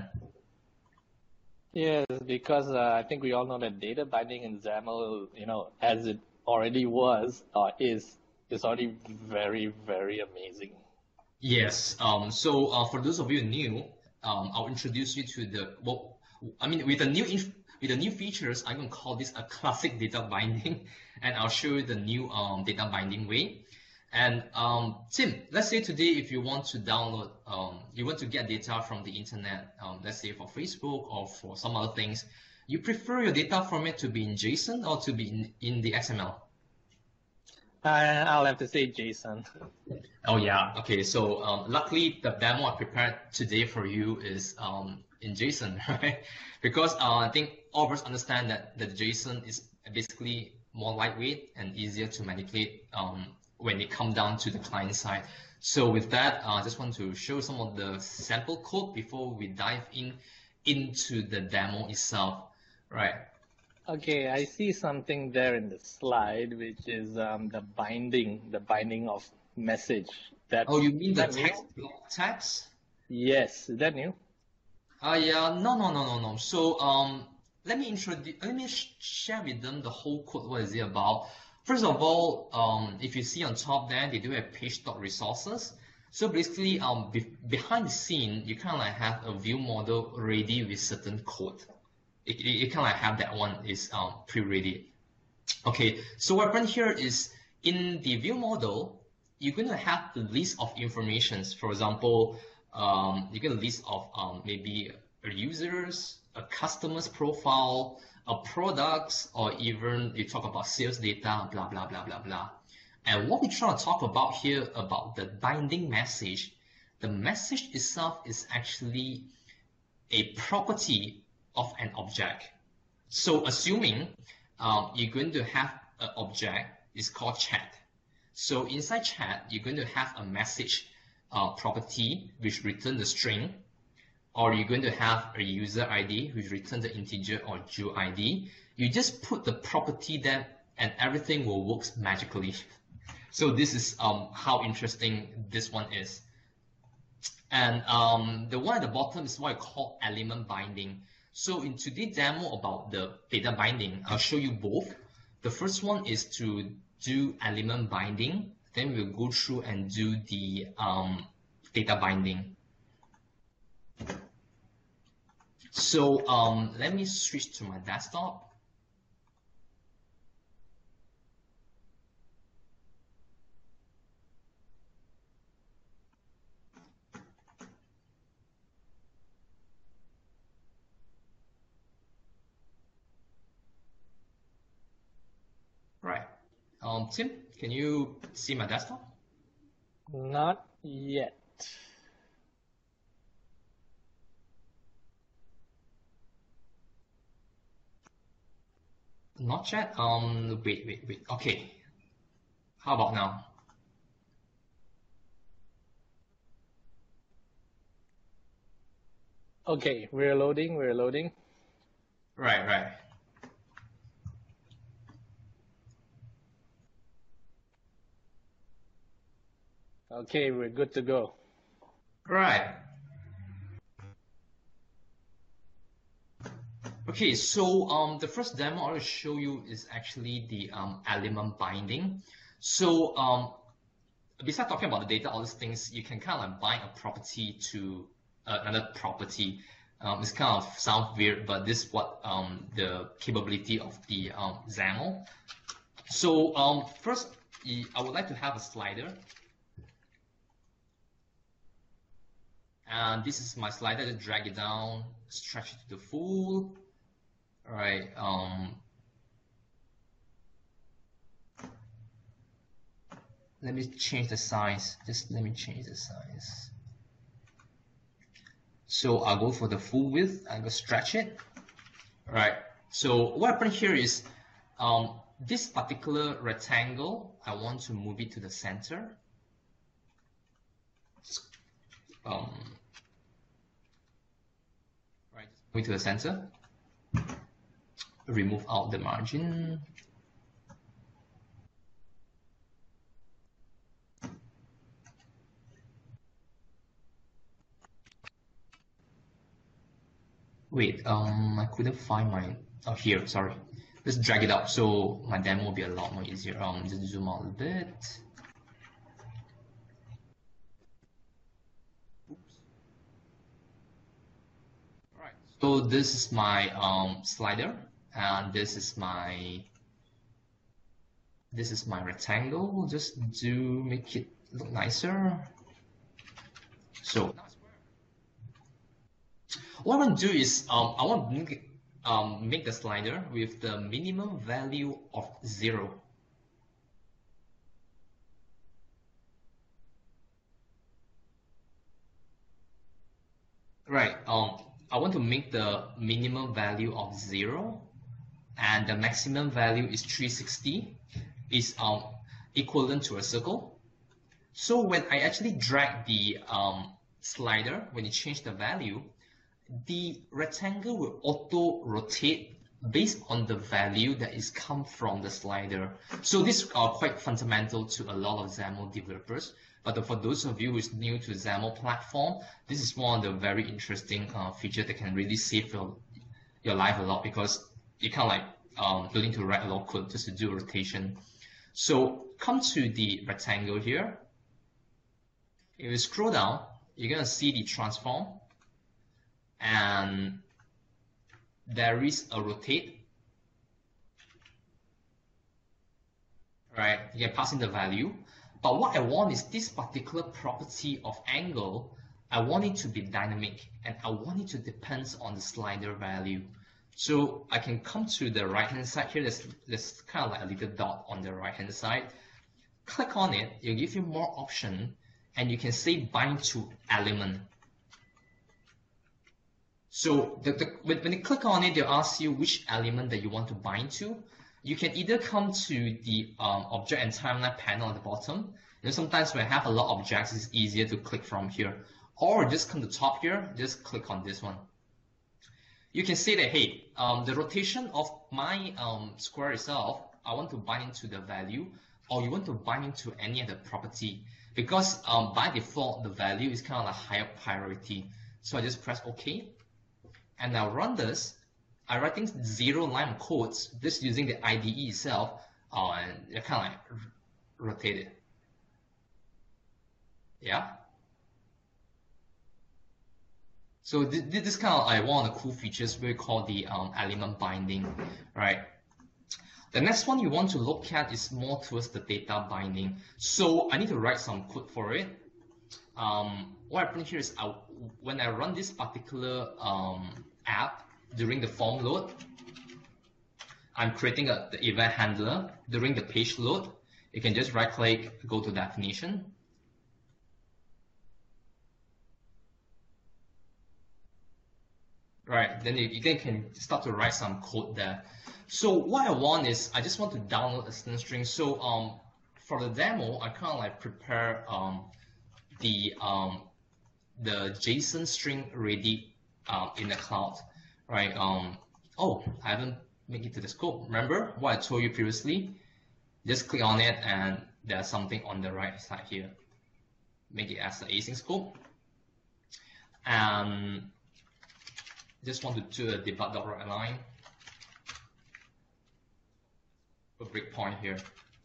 Yes, because I think we all know that data binding in XAML, you know, as it already was, is already very, very amazing. Yes. So for those of you new, I'll introduce you to the with the new features, I'm gonna call this a classic data binding, and I'll show you the new data binding way. And Tim, let's say today if you want to download, you want to get data from the internet, let's say for Facebook or for some other things, you prefer your data format to be in JSON or to be in the XML? I'll have to say JSON. Oh yeah, okay. So luckily the demo I prepared today for you is in JSON, right? Because I think all of us understand that the JSON is basically more lightweight and easier to manipulate when it comes down to the client side. So with that, I just want to show some of the sample code before we dive into the demo itself, right? Okay, I see something there in the slide, which is the binding of message. Oh, you mean the text block tags? Yes, is that new? Yeah, no. So let me share with them the whole code. What is it about? First of all, if you see on top there, they do have page.resources. So basically, behind the scene, you kind of like have a view model ready with certain code. It kind of like have that one is pre-ready. Okay, so what happened here is in the view model, you're going to have a list of informations. For example, you're going to list of maybe a users, a customer's profile, a products, or even you talk about sales data, blah, blah, blah, blah, blah. And what we're trying to talk about here about the binding message, the message itself is actually a property of an object. So assuming you're going to have an object, it's called chat. So inside chat, you're going to have a message property which returns the string, or you're going to have a user ID which returns the integer or dual ID. You just put the property there and everything will work magically. So this is how interesting this one is. And the one at the bottom is what I call element binding. So in today's demo about the data binding, I'll show you both. The first one is to do element binding. Then we'll go through and do the data binding. So let me switch to my desktop. Right. Tim, can you see my desktop? Not yet. Not yet. Wait. Okay. How about now? Okay, we're loading. Right. Okay, we're good to go. Right. Okay, so the first demo I will show you is actually the element binding. So besides talking about the data, all these things, you can kind of like bind a property to another property. It's kind of sounds weird, but this is what the capability of the XAML. So first, I would like to have a slider. And this is my slider. Just drag it down, stretch it to the full. All right. Let me change the size. Just let me change the size. So I'll go for the full width. I'm gonna stretch it. All right. So what happened here is this particular rectangle, I want to move it to the center. Right, move it to the center. Remove out the margin. Wait, I couldn't find my, oh, here, sorry. Let's drag it out so my demo will be a lot more easier. Just zoom out a bit. Oops. All right, so this is my slider, and this is my rectangle. Just do make it look nicer. So what I'm going to do is I want to make the slider with the minimum value of 0. Right. I want to make the minimum value of 0, and the maximum value is 360. Is equivalent to a circle. So when I actually drag the slider, when you change the value, the rectangle will auto rotate based on the value that is come from the slider. So this is quite fundamental to a lot of XAML developers. But for those of you who is new to XAML platform, this is one of the very interesting features that can really save your life a lot, because you kind of like don't need to write a lot of code just to do rotation. So come to the rectangle here. If you scroll down, you're going to see the transform. And there is a rotate. Right, you can pass in the value. But what I want is this particular property of angle, I want it to be dynamic, and I want it to depend on the slider value. So I can come to the right hand side here. There's kind of like a little dot on the right hand side. Click on it, it'll give you more option, and you can say bind to element. So when you click on it, they'll ask you which element that you want to bind to. You can either come to the object and timeline panel at the bottom. Sometimes when I have a lot of objects, it's easier to click from here. Or just come to the top here, just click on this one. You can say that, hey, the rotation of my square itself, I want to bind into the value, or you want to bind into any other property. Because by default, the value is kind of a higher priority. So I just press OK. and I run this, I'm writing 0 line of codes just using the IDE itself, and I kind of like rotate it. Yeah. So this kind of like one of the cool features we call the element binding, right? The next one you want to look at is more towards the data binding. So I need to write some code for it. What happened here is when I run this particular app during the form load, I'm creating the event handler during the page load. You can just right click, go to definition. Right, then you can start to write some code there. So what I want is, I just want to download a string. So for the demo, I kind of like prepare the JSON string ready in the cloud, right? Oh, I haven't made it to the scope. Remember what I told you previously? Just click on it and there's something on the right side here. Make it as the async scope. And just want to do a debug.writeLine. A breakpoint here.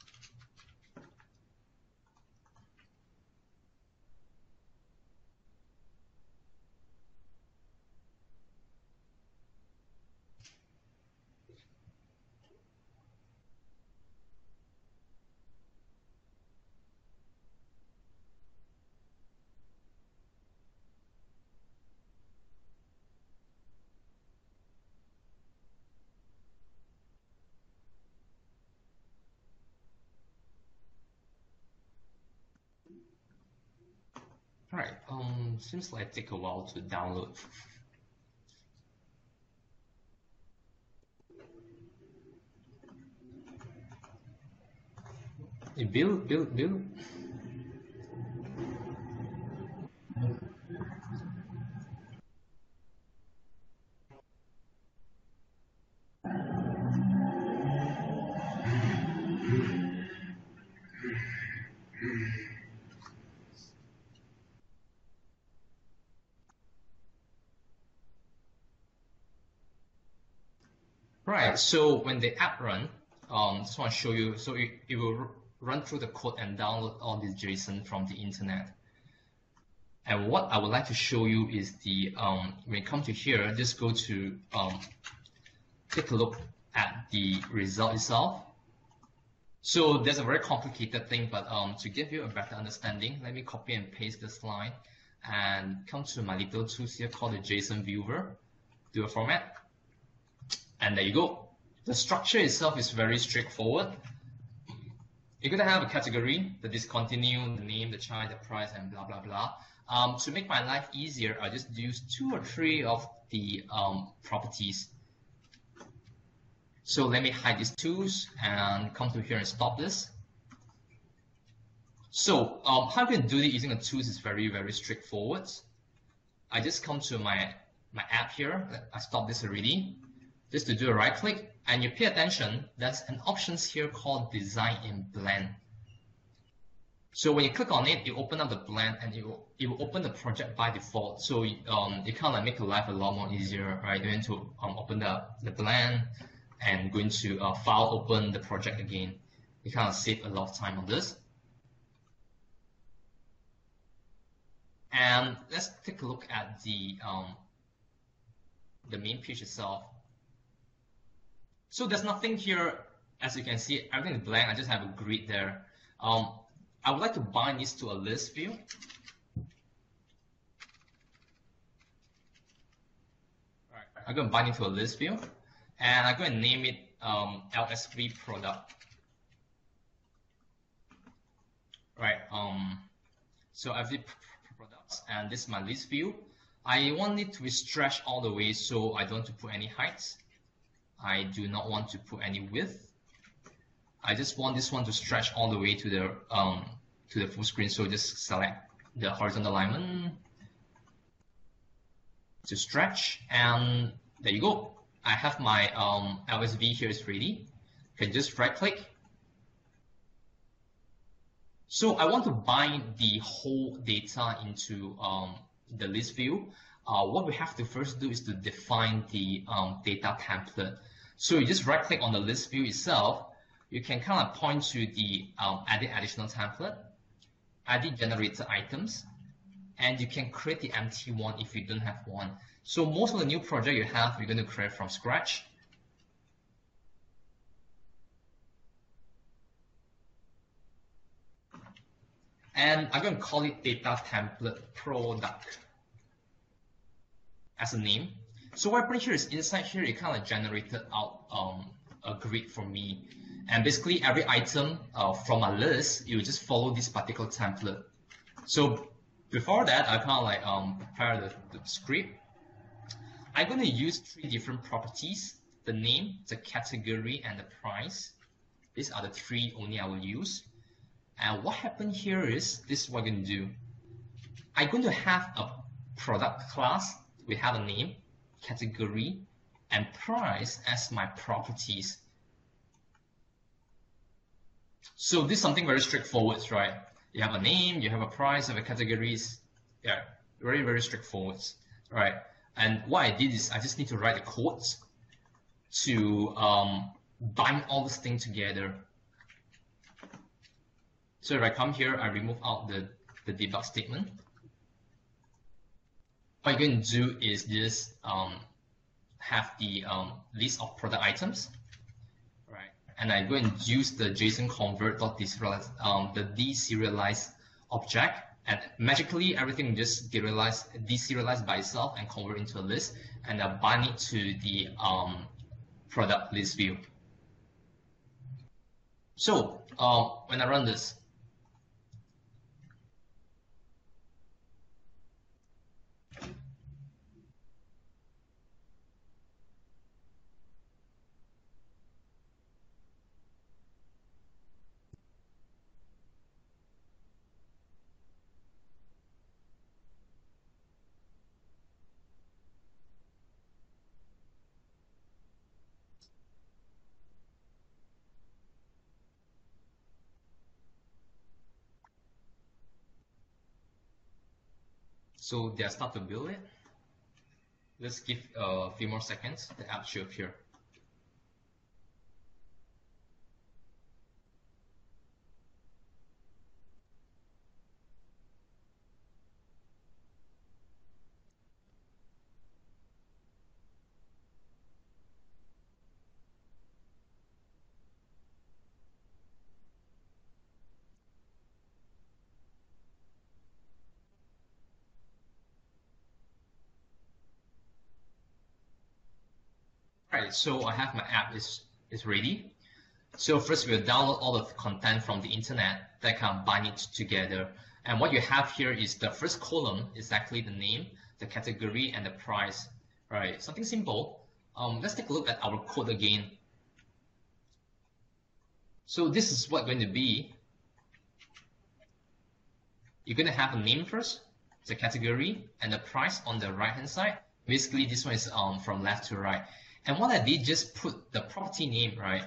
All right, seems like it take a while to download. Build. Right, so when the app run, just want to show you, so it will run through the code and download all this JSON from the internet. And what I would like to show you is the, when you come to here, just go to, take a look at the result itself. So there's a very complicated thing, but to give you a better understanding, let me copy and paste this line and come to my little tools here called the JSON viewer, do a format. And there you go. The structure itself is very straightforward. You're going to have a category, the discontinue, the name, the child, the price, and blah, blah, blah. To make my life easier, I just use 2 or 3 of the properties. So let me hide these tools and come to here and stop this. So how you can do it using the tools is very, very straightforward. I just come to my app here. I stopped this already. Just to do a right click, and you pay attention, there's an options here called Design in Blend. So when you click on it, you open up the blend and it will open the project by default. So it kind of like make your life a lot more easier, right? You're going to open the blend and going to file, open the project again. You kind of save a lot of time on this. And let's take a look at the main page itself. So there's nothing here, as you can see, everything is blank. I just have a grid there. I would like to bind this to a list view. Right. I'm going to bind it to a list view, and I'm going to name it LSV product. Right. So I've did products, and this is my list view. I want it to be stretched all the way, so I don't want to put any heights. I do not want to put any width. I just want this one to stretch all the way to the full screen. So just select the horizontal alignment to stretch, and there you go. I have my LSV here is ready. You can just right click. So I want to bind the whole data into the list view. what we have to first do is to define the data template. So you just right click on the list view itself. You can kind of point to the edit additional template, edit generated items, and you can create the empty one if you don't have one. So most of the new project you have, you're going to create from scratch. And I'm going to call it data template product as a name. So what I bring here is inside here, it kind of generated out a grid for me. And basically every item from a list, you just follow this particular template. So before that, I kind of like prepare the script. I'm going to use 3 different properties: the name, the category, and the price. These are the 3 only I will use. And what happened here is, this is what I'm going to do. I'm going to have a product class. We have a name, category, and price as my properties. So this is something very straightforward, right? You have a name, you have a price, you have a categories. Yeah, very, very straightforward, right? And what I did is I just need to write the codes to bind all this thing together. So if I come here, I remove out the debug statement. What you're going to do is just have the list of product items, right? And I'm going to use the JSON convert.deserialize, the deserialize object, and magically everything will just deserialize by itself and convert into a list, and I'll bind it to the product list view. So when I run this, so they start to build it. Let's give a few more seconds. The app should appear. Right, so I have my app is ready. So first we'll download all the content from the internet that can bind it together. And what you have here is the first column is actually the name, the category, and the price. Right, something simple. Let's take a look at our code again. So this is what's going to be. You're going to have a name first, the category, and the price on the right hand side. Basically, this one is from left to right. And what I did, just put the property name, right?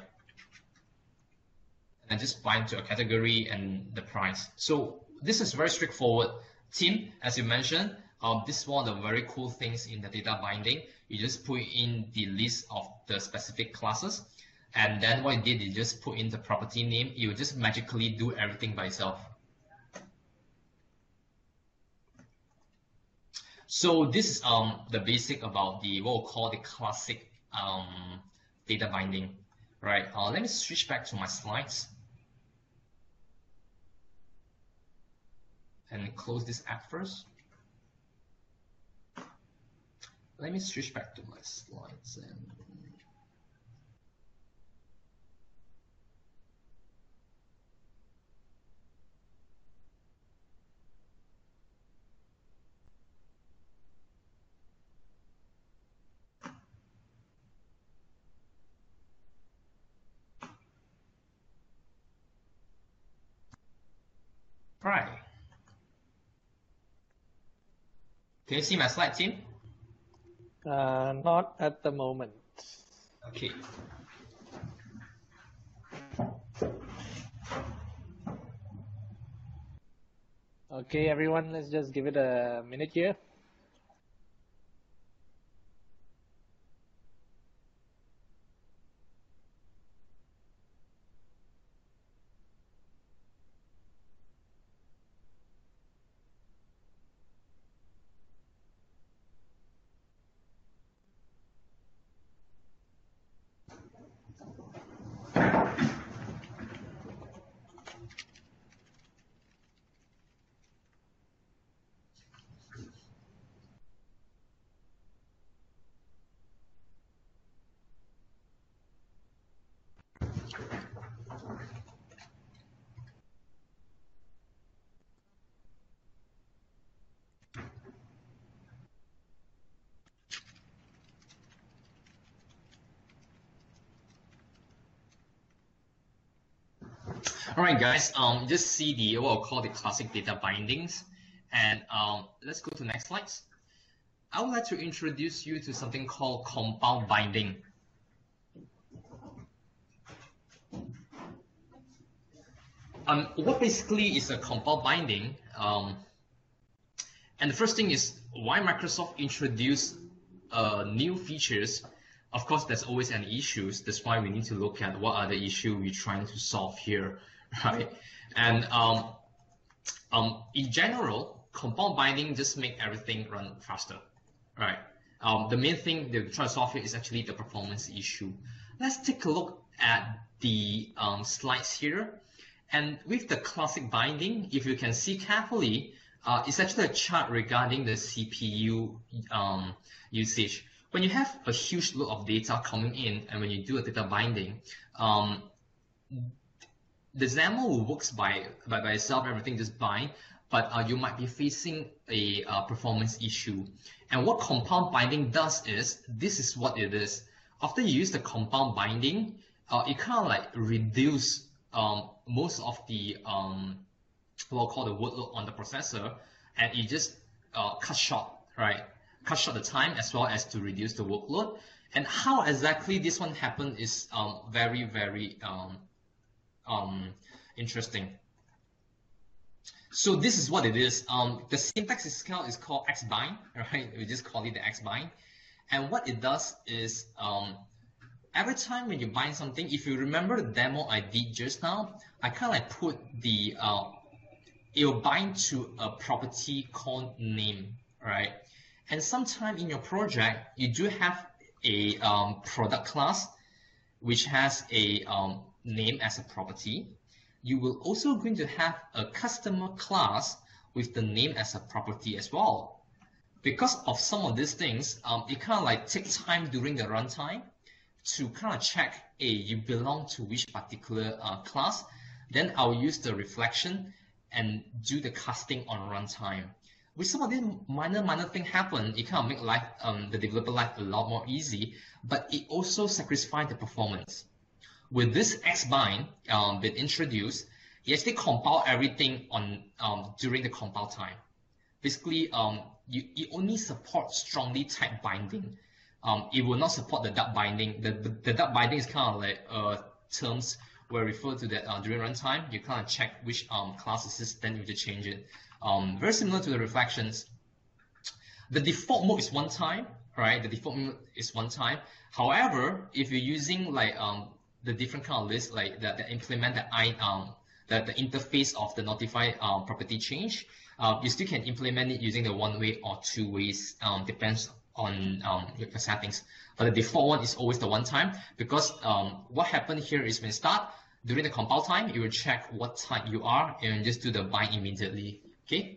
And just bind to a category and the price. So this is very straightforward. Tim, as you mentioned, this is one of the very cool things in the data binding. You just put in the list of the specific classes. And then what you did is just put in the property name. You just magically do everything by itself. So this is the basic about the what we'll call the classic data binding, right? Let me switch back to my slides and close this app first. Let me switch back to my slides and right. Can you see my slide, team? Not at the moment. Okay. Okay, everyone, let's just give it a minute here. All right, guys. Just see the what we'll call the classic data bindings, and let's go to the next slides. I would like to introduce you to something called compound binding. What basically is a compound binding? And the first thing is why Microsoft introduced new features. Of course, there's always an issue. That's why we need to look at what are the issues we're trying to solve here, right? And in general, compound binding just make everything run faster, right? The main thing they're trying to solve here is actually the performance issue. Let's take a look at the slides here. And with the classic binding, if you can see carefully, it's actually a chart regarding the CPU usage. When you have a huge load of data coming in, and when you do a data binding, the XAML works by itself, everything just bind, but you might be facing a performance issue. And what compound binding does is, this is what it is. After you use the compound binding, it kind of like reduce most of the what we'll call the workload on the processor, and it just cut short, right? Cut short the time as well as to reduce the workload. And how exactly this one happened is very, very interesting. So this is what it is. The syntax is called xbind, right? We just call it the xbind. And what it does is every time when you bind something, if you remember the demo I did just now, I kind of like put the it will bind to a property called name, right? And sometime in your project, you do have a product class which has a name as a property. You will also going to have a customer class with the name as a property as well. Because of some of these things, it kind of like takes time during the runtime to kind of check, hey, you belong to which particular class. Then I'll use the reflection and do the casting on runtime. With some of these minor thing happen, it kind of make life, the developer life a lot more easy, but it also sacrifices the performance. With this xbind been introduced, it actually compile everything on during the compile time. Basically, it only supports strongly typed binding. It will not support the dark binding. The dark binding is kind of like terms where refer to that during runtime. You kind of check which class is this, then you just change it. Very similar to the reflections. The default mode is one time, right? The default mode is one time. However, if you're using like the different kind of list, like that implement the interface of the notify property change, you still can implement it using the one way or two ways, depends on your settings. But the default one is always the one time, because what happened here is when you start, during the compile time, you will check what type you are and just do the bind immediately, okay?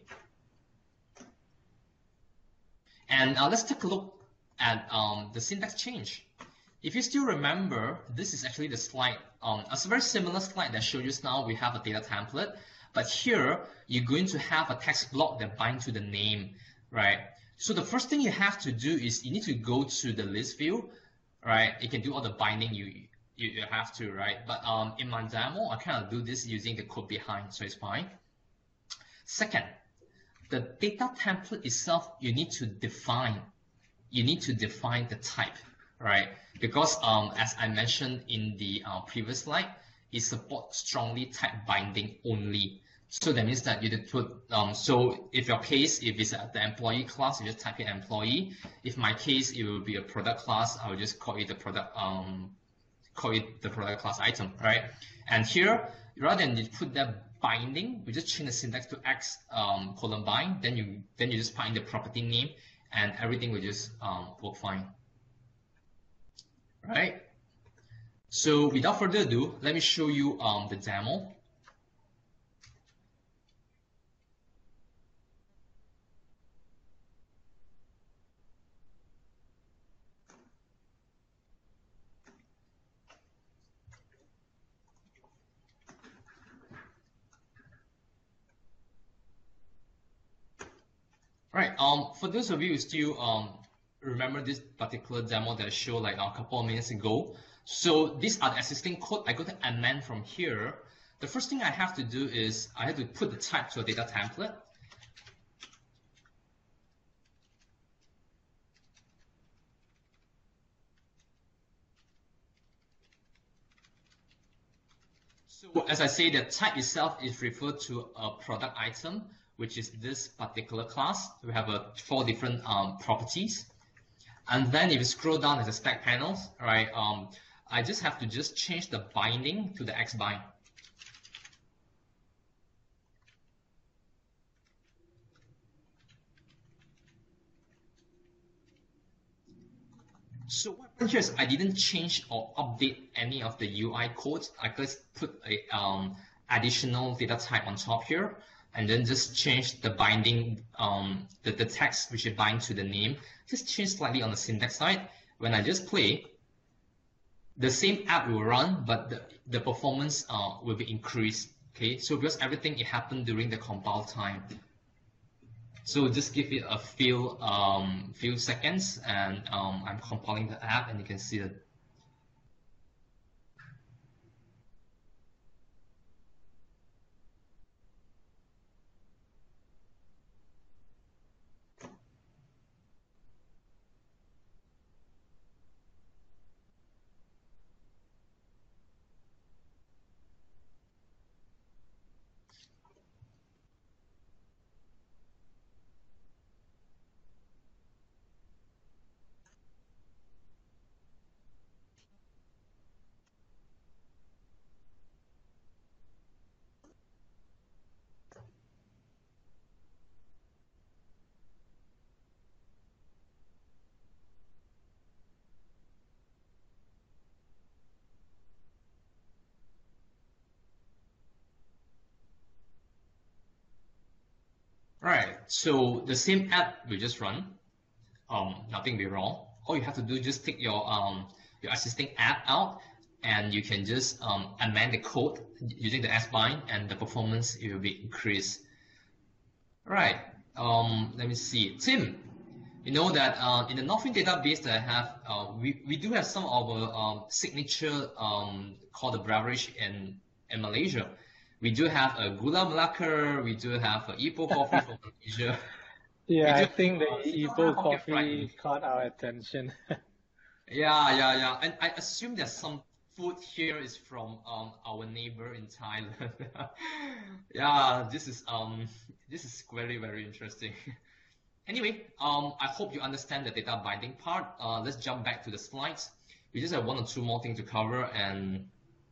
And let's take a look at the syntax change. If you still remember, this is actually the slide, a very similar slide that showed you just now. We have a data template, but here you're going to have a text block that binds to the name, right? So the first thing you have to do is you need to go to the list view, right? You can do all the binding you have to, right? But in my demo, I kind of do this using the code behind, so it's fine. Second, the data template itself, you need to define the type, right? Because as I mentioned in the previous slide, it supports strongly typed binding only. So that means that you did put, so if your case, if it's the employee class, you just type in employee. If my case, it will be a product class, I will just call it the product class item, right? And here, rather than you put that binding, we just change the syntax to x :bind, then you just find the property name, and everything will just work fine, right? So without further ado, let me show you the demo. Right. For those of you who still remember this particular demo that I showed like a couple of minutes ago, so these are the existing code. I'm going to amend from here. the first thing I have to do is I have to put the type to a data template. So as I say, the type itself is referred to a product item, which is this particular class. We have 4 different properties. And then if you scroll down at the stack panels, right, I just have to change the binding to the xbind. So what happened here is I didn't change or update any of the UI codes. I just put a additional data type on top here, and then just change the binding, the text which it bind to the name. Just change slightly on the syntax side. When I just play, the same app will run, but the performance will be increased. Okay, so because everything it happened during the compile time. So just give it a few seconds, and I'm compiling the app, and you can see that. Right, so the same app will just run. Nothing will be wrong. All you have to do is just take your existing app out, and you can just amend the code using the xbind, and the performance it will be increased. Right. Let me see, Tim. You know that in the Northwind database that I have, we do have some of our signature called the beverage in Malaysia. We do have a Gula Melaka, we do have a Ipoh coffee from Malaysia. Yeah, I think the Ipoh coffee caught our attention. Yeah. And I assume that some food here is from our neighbor in Thailand. Yeah, this is very, very interesting. Anyway, I hope you understand the data binding part. Let's jump back to the slides. We just have 1 or 2 more things to cover, and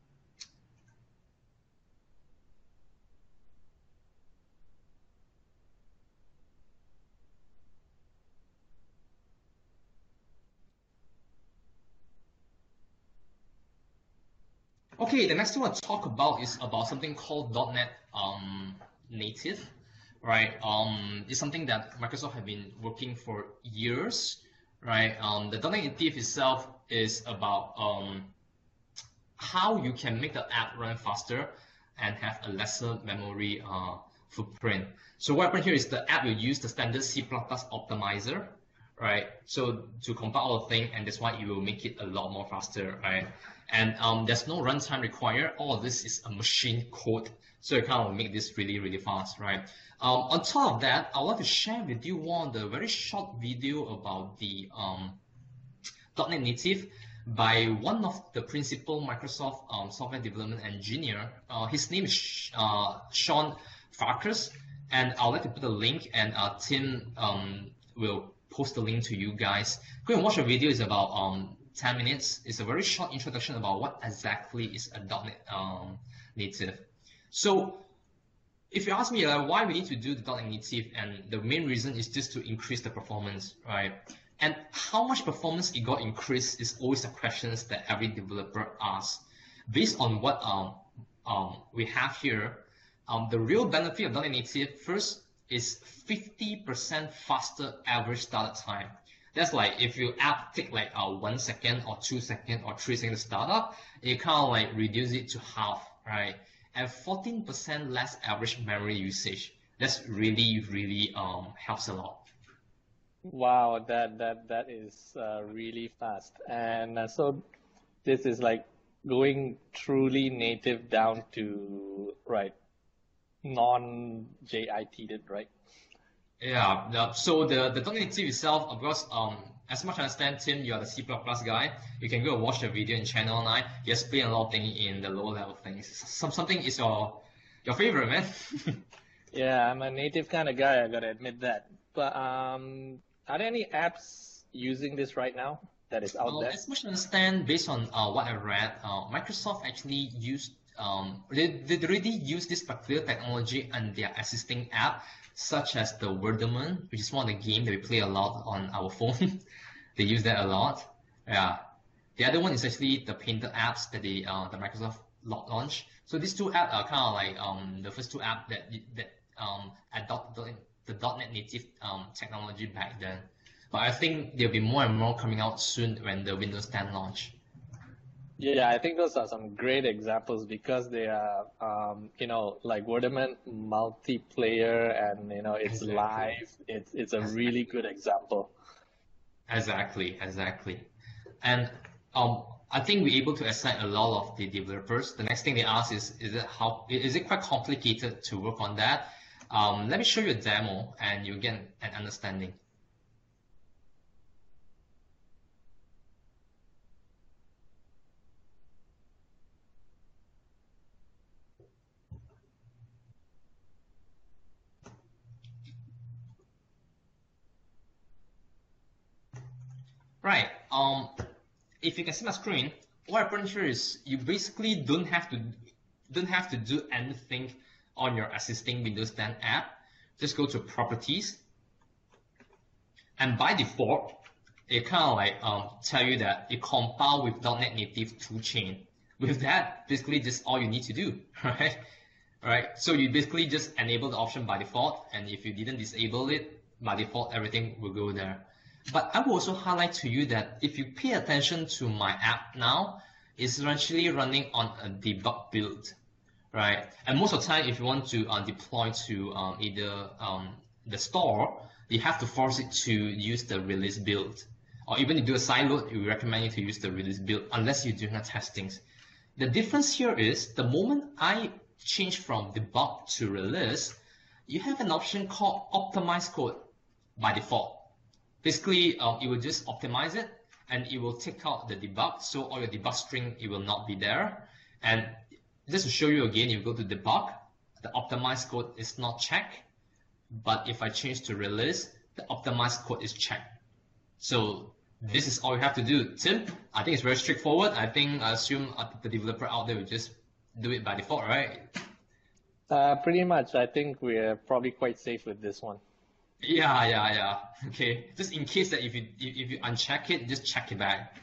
okay, the next thing I'll talk about is about something called .NET Native, right? It's something that Microsoft have been working for years, right? The .NET Native itself is about how you can make the app run faster and have a lesser memory footprint. So what happened here is the app will use the standard C++ optimizer, right? So to compile all the thing, and that's why it will make it a lot more faster, right? And there's no runtime required. All of this is a machine code, so it kind of make this really, really fast, right? On top of that, I want to share with you one of the very short video about the .NET Native by one of the principal Microsoft software development engineer. His name is Sean Farkas, and I'd like to put a link, and Tim will post the link to you guys. Go and watch the video. It's about 10 minutes. It's a very short introduction about what exactly is a .NET Native. So if you ask me why we need to do the .NET Native, and the main reason is just to increase the performance, right? And how much performance it got increased is always the questions that every developer asks. Based on what we have here, the real benefit of .NET Native first is 50% faster average startup time. That's like if your app take like 1 second or 2 seconds or 3 seconds to start up, you kind of like reduce it to half, right? And 14% less average memory usage. That's really, really helps a lot. Wow, that is really fast. And so this is like going truly native down to, right, non-JIT, right? Yeah, so the .NET Native itself, of course, as much as I understand, Tim, you're the C++ guy. You can go and watch the video in Channel 9. He explained a lot of things in the lower level things. Something is your favorite, man. Yeah, I'm a native kind of guy, I gotta admit that. But are there any apps using this right now that is out there? As much as I understand, based on what I read, Microsoft actually used they already use this particular technology on their existing app, such as the Wonderman, which is one of the games that we play a lot on our phone. They use that a lot. Yeah. The other one is actually the Painter apps that the Microsoft launched. So these two apps are kind of like the first two apps that adopted the .NET Native technology back then. But I think there'll be more and more coming out soon when the Windows 10 launch. Yeah, I think those are some great examples because they are, like Wonderman multiplayer and, it's Exactly. live. It's a really good example. Exactly. And I think we're able to excite a lot of the developers. The next thing they ask is it quite complicated to work on that? Let me show you a demo and you get an understanding. Right. If you can see my screen, what happens here is you basically don't have to do anything on your existing Windows 10 app. Just go to Properties, and by default, it kind of like tell you that it compile with .NET Native toolchain. With that, basically, just all you need to do, right? All right. So you basically just enable the option by default, and if you didn't disable it by default, everything will go there. But I will also highlight to you that if you pay attention to my app now, it's actually running on a debug build, right? And most of the time, if you want to deploy to either the store, you have to force it to use the release build. Or even if you do a side load, we recommend you to use the release build unless you're doing the testings. The difference here is the moment I change from debug to release, you have an option called optimize code by default. Basically, it will just optimize it and it will take out the debug. So all your debug string, it will not be there. And just to show you again, you go to debug, the optimized code is not checked. But if I change to release, the optimized code is checked. So this is all you have to do. Tim, I think it's very straightforward. I assume the developer out there will just do it by default, right? Pretty much. I think we're probably quite safe with this one. Yeah. Okay. Just in case that if you uncheck it, just check it back.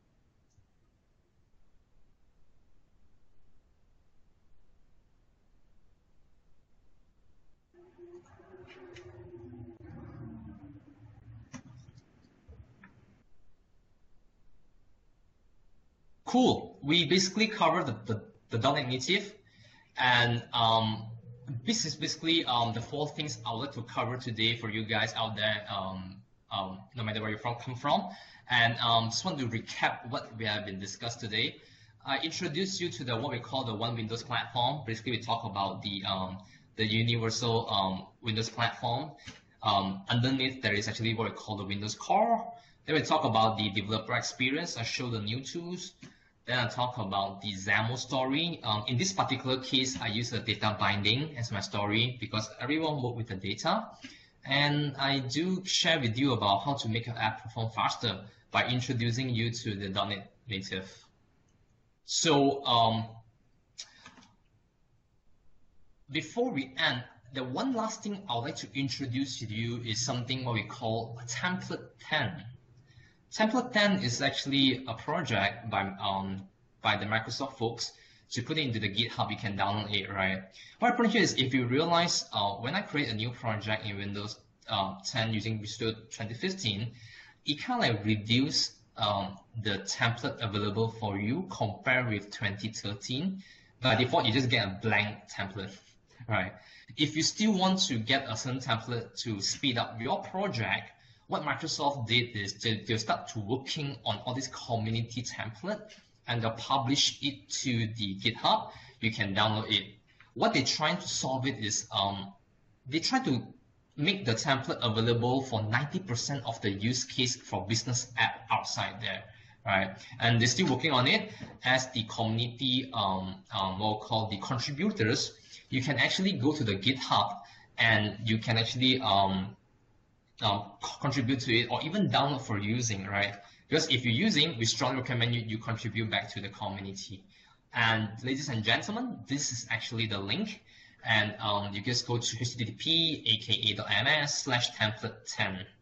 Cool. We basically covered the .NET Native, and this is basically the 4 things I would like to cover today for you guys out there, no matter where you come from. And just want to recap what we have been discussed today. I introduced you to what we call the One Windows platform. Basically, we talk about the universal Windows platform. Underneath, there is actually what we call the Windows Core. Then we talk about the developer experience. I show the new tools. Then I talk about the XAML story. In this particular case, I use the data binding as my story because everyone works with the data. And I do share with you about how to make your app perform faster by introducing you to the .NET Native. So before we end, the one last thing I would like to introduce to you is something what we call Template 10. Template 10 is actually a project by the Microsoft folks to put it into the GitHub. You can download it, right? What happened here is if you realize when I create a new project in Windows 10 using Visual 2015, it kind of like reduce the template available for you compared with 2013. By default, you just get a blank template, right? If you still want to get a certain template to speed up your project, what Microsoft did is they'll start to working on all this community template, and they'll publish it to the GitHub. You can download it. What they're trying to solve it is they try to make the template available for 90% of the use case for business app outside there, right? And they're still working on it. As the community, what we'll call the contributors, you can actually go to the GitHub and you can actually contribute to it or even download for using, right? Because if you're using, we strongly recommend you contribute back to the community. And ladies and gentlemen, this is actually the link. And you just go to http://aka.ms/template10.